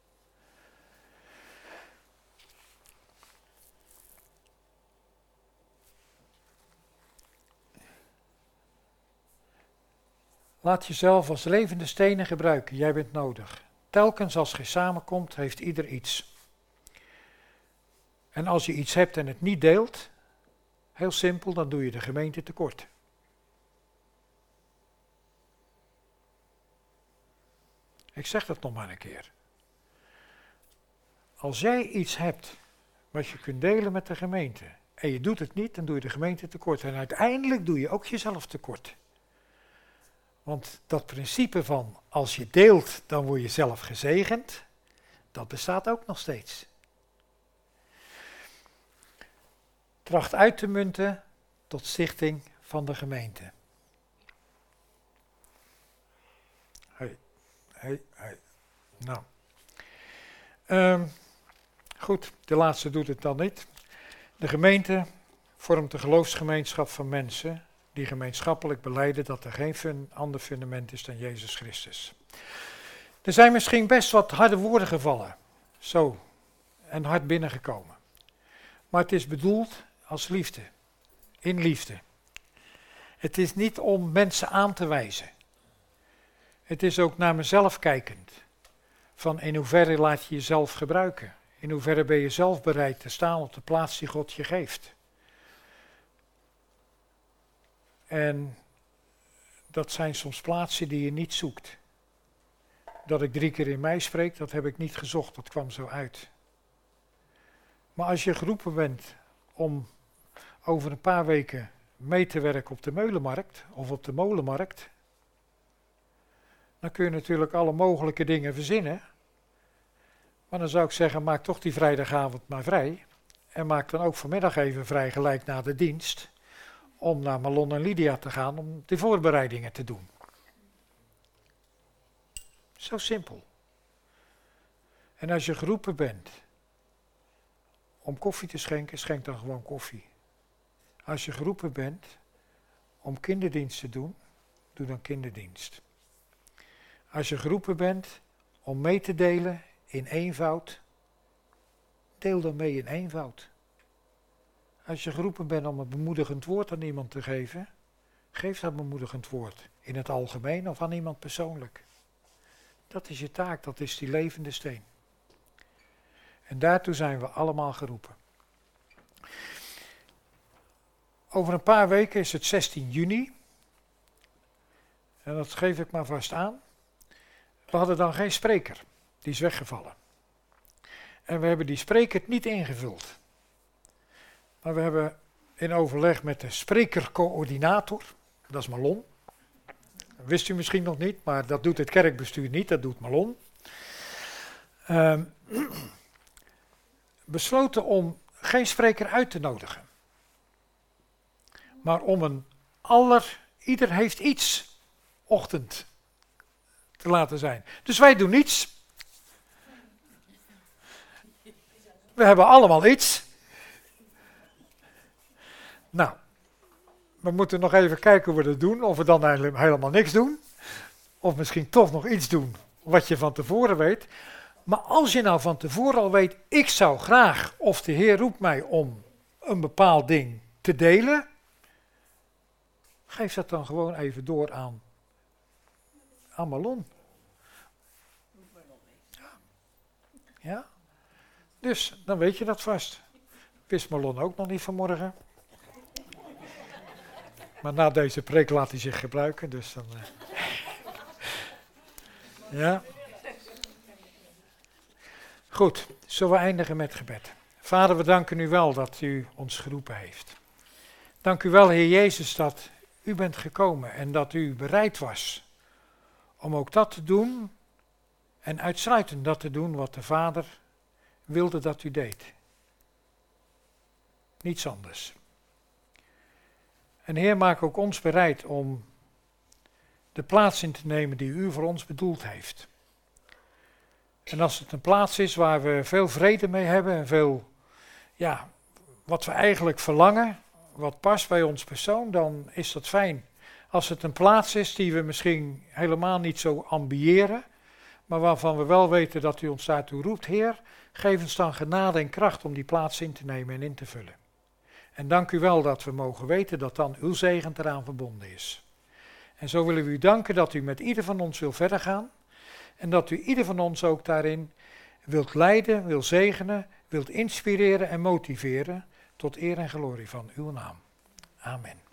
Laat jezelf als levende stenen gebruiken, jij bent nodig. Telkens als gij samenkomt, heeft ieder iets. En als je iets hebt en het niet deelt, heel simpel, dan doe je de gemeente tekort. Ik zeg dat nog maar een keer. Als jij iets hebt wat je kunt delen met de gemeente en je doet het niet, dan doe je de gemeente tekort. En uiteindelijk doe je ook jezelf tekort. Want dat principe van als je deelt, dan word je zelf gezegend, dat bestaat ook nog steeds. Tracht uit te munten tot stichting van de gemeente. Hey. Nou. Goed, de laatste doet het dan niet. De gemeente vormt een geloofsgemeenschap van mensen die gemeenschappelijk belijden dat er geen ander fundament is dan Jezus Christus. Er zijn misschien best wat harde woorden gevallen, zo, en hard binnengekomen. Maar het is bedoeld als liefde, in liefde. Het is niet om mensen aan te wijzen. Het is ook naar mezelf kijkend. Van in hoeverre laat je jezelf gebruiken? In hoeverre ben je zelf bereid te staan op de plaats die God je geeft? En dat zijn soms plaatsen die je niet zoekt. Dat ik 3 keer in mij spreek, dat heb ik niet gezocht, dat kwam zo uit. Maar als je geroepen bent om over een paar weken mee te werken op de Meulenmarkt of op de Molenmarkt, dan kun je natuurlijk alle mogelijke dingen verzinnen. Maar dan zou ik zeggen, maak toch die vrijdagavond maar vrij. En maak dan ook vanmiddag even vrij gelijk na de dienst, om naar Malon en Lydia te gaan om de voorbereidingen te doen. Zo simpel. En als je geroepen bent om koffie te schenken, schenk dan gewoon koffie. Als je geroepen bent om kinderdienst te doen, doe dan kinderdienst. Als je geroepen bent om mee te delen in eenvoud, deel dan mee in eenvoud. Als je geroepen bent om een bemoedigend woord aan iemand te geven, geef dat bemoedigend woord. In het algemeen of aan iemand persoonlijk. Dat is je taak, dat is die levende steen. En daartoe zijn we allemaal geroepen. Over een paar weken is het 16 juni. En dat geef ik maar vast aan. We hadden dan geen spreker. Die is weggevallen. En we hebben die spreker niet ingevuld. Maar we hebben in overleg met de sprekercoördinator, dat is Malon. Dat wist u misschien nog niet, maar dat doet het kerkbestuur niet, dat doet Malon. Besloten om geen spreker uit te nodigen. Maar om ieder heeft iets ochtend te laten zijn. Dus wij doen niets. We hebben allemaal iets. Nou, we moeten nog even kijken hoe we dat doen. Of we dan helemaal niks doen. Of misschien toch nog iets doen wat je van tevoren weet. Maar als je nou van tevoren al weet, ik zou graag, of de Heer roept mij om een bepaald ding te delen. Geef dat dan gewoon even door aan Malon. Ja? Dus, dan weet je dat vast. Wist Malon ook nog niet vanmorgen. Maar na deze preek laat hij zich gebruiken, dus dan... Ja. Goed, zullen we eindigen met gebed. Vader, we danken u wel dat u ons geroepen heeft. Dank u wel, Heer Jezus, dat u bent gekomen en dat u bereid was om ook dat te doen en uitsluitend dat te doen wat de Vader wilde dat u deed. Niets anders. En Heer, maak ook ons bereid om de plaats in te nemen die u voor ons bedoeld heeft. En als het een plaats is waar we veel vrede mee hebben en veel, ja, wat we eigenlijk verlangen, wat past bij ons persoon, dan is dat fijn. Als het een plaats is die we misschien helemaal niet zo ambiëren, maar waarvan we wel weten dat u ons daartoe roept, Heer, geef ons dan genade en kracht om die plaats in te nemen en in te vullen. En dank u wel dat we mogen weten dat dan uw zegen eraan verbonden is. En zo willen we u danken dat u met ieder van ons wil verder gaan. En dat u ieder van ons ook daarin wilt leiden, wilt zegenen, wilt inspireren en motiveren tot eer en glorie van uw naam. Amen.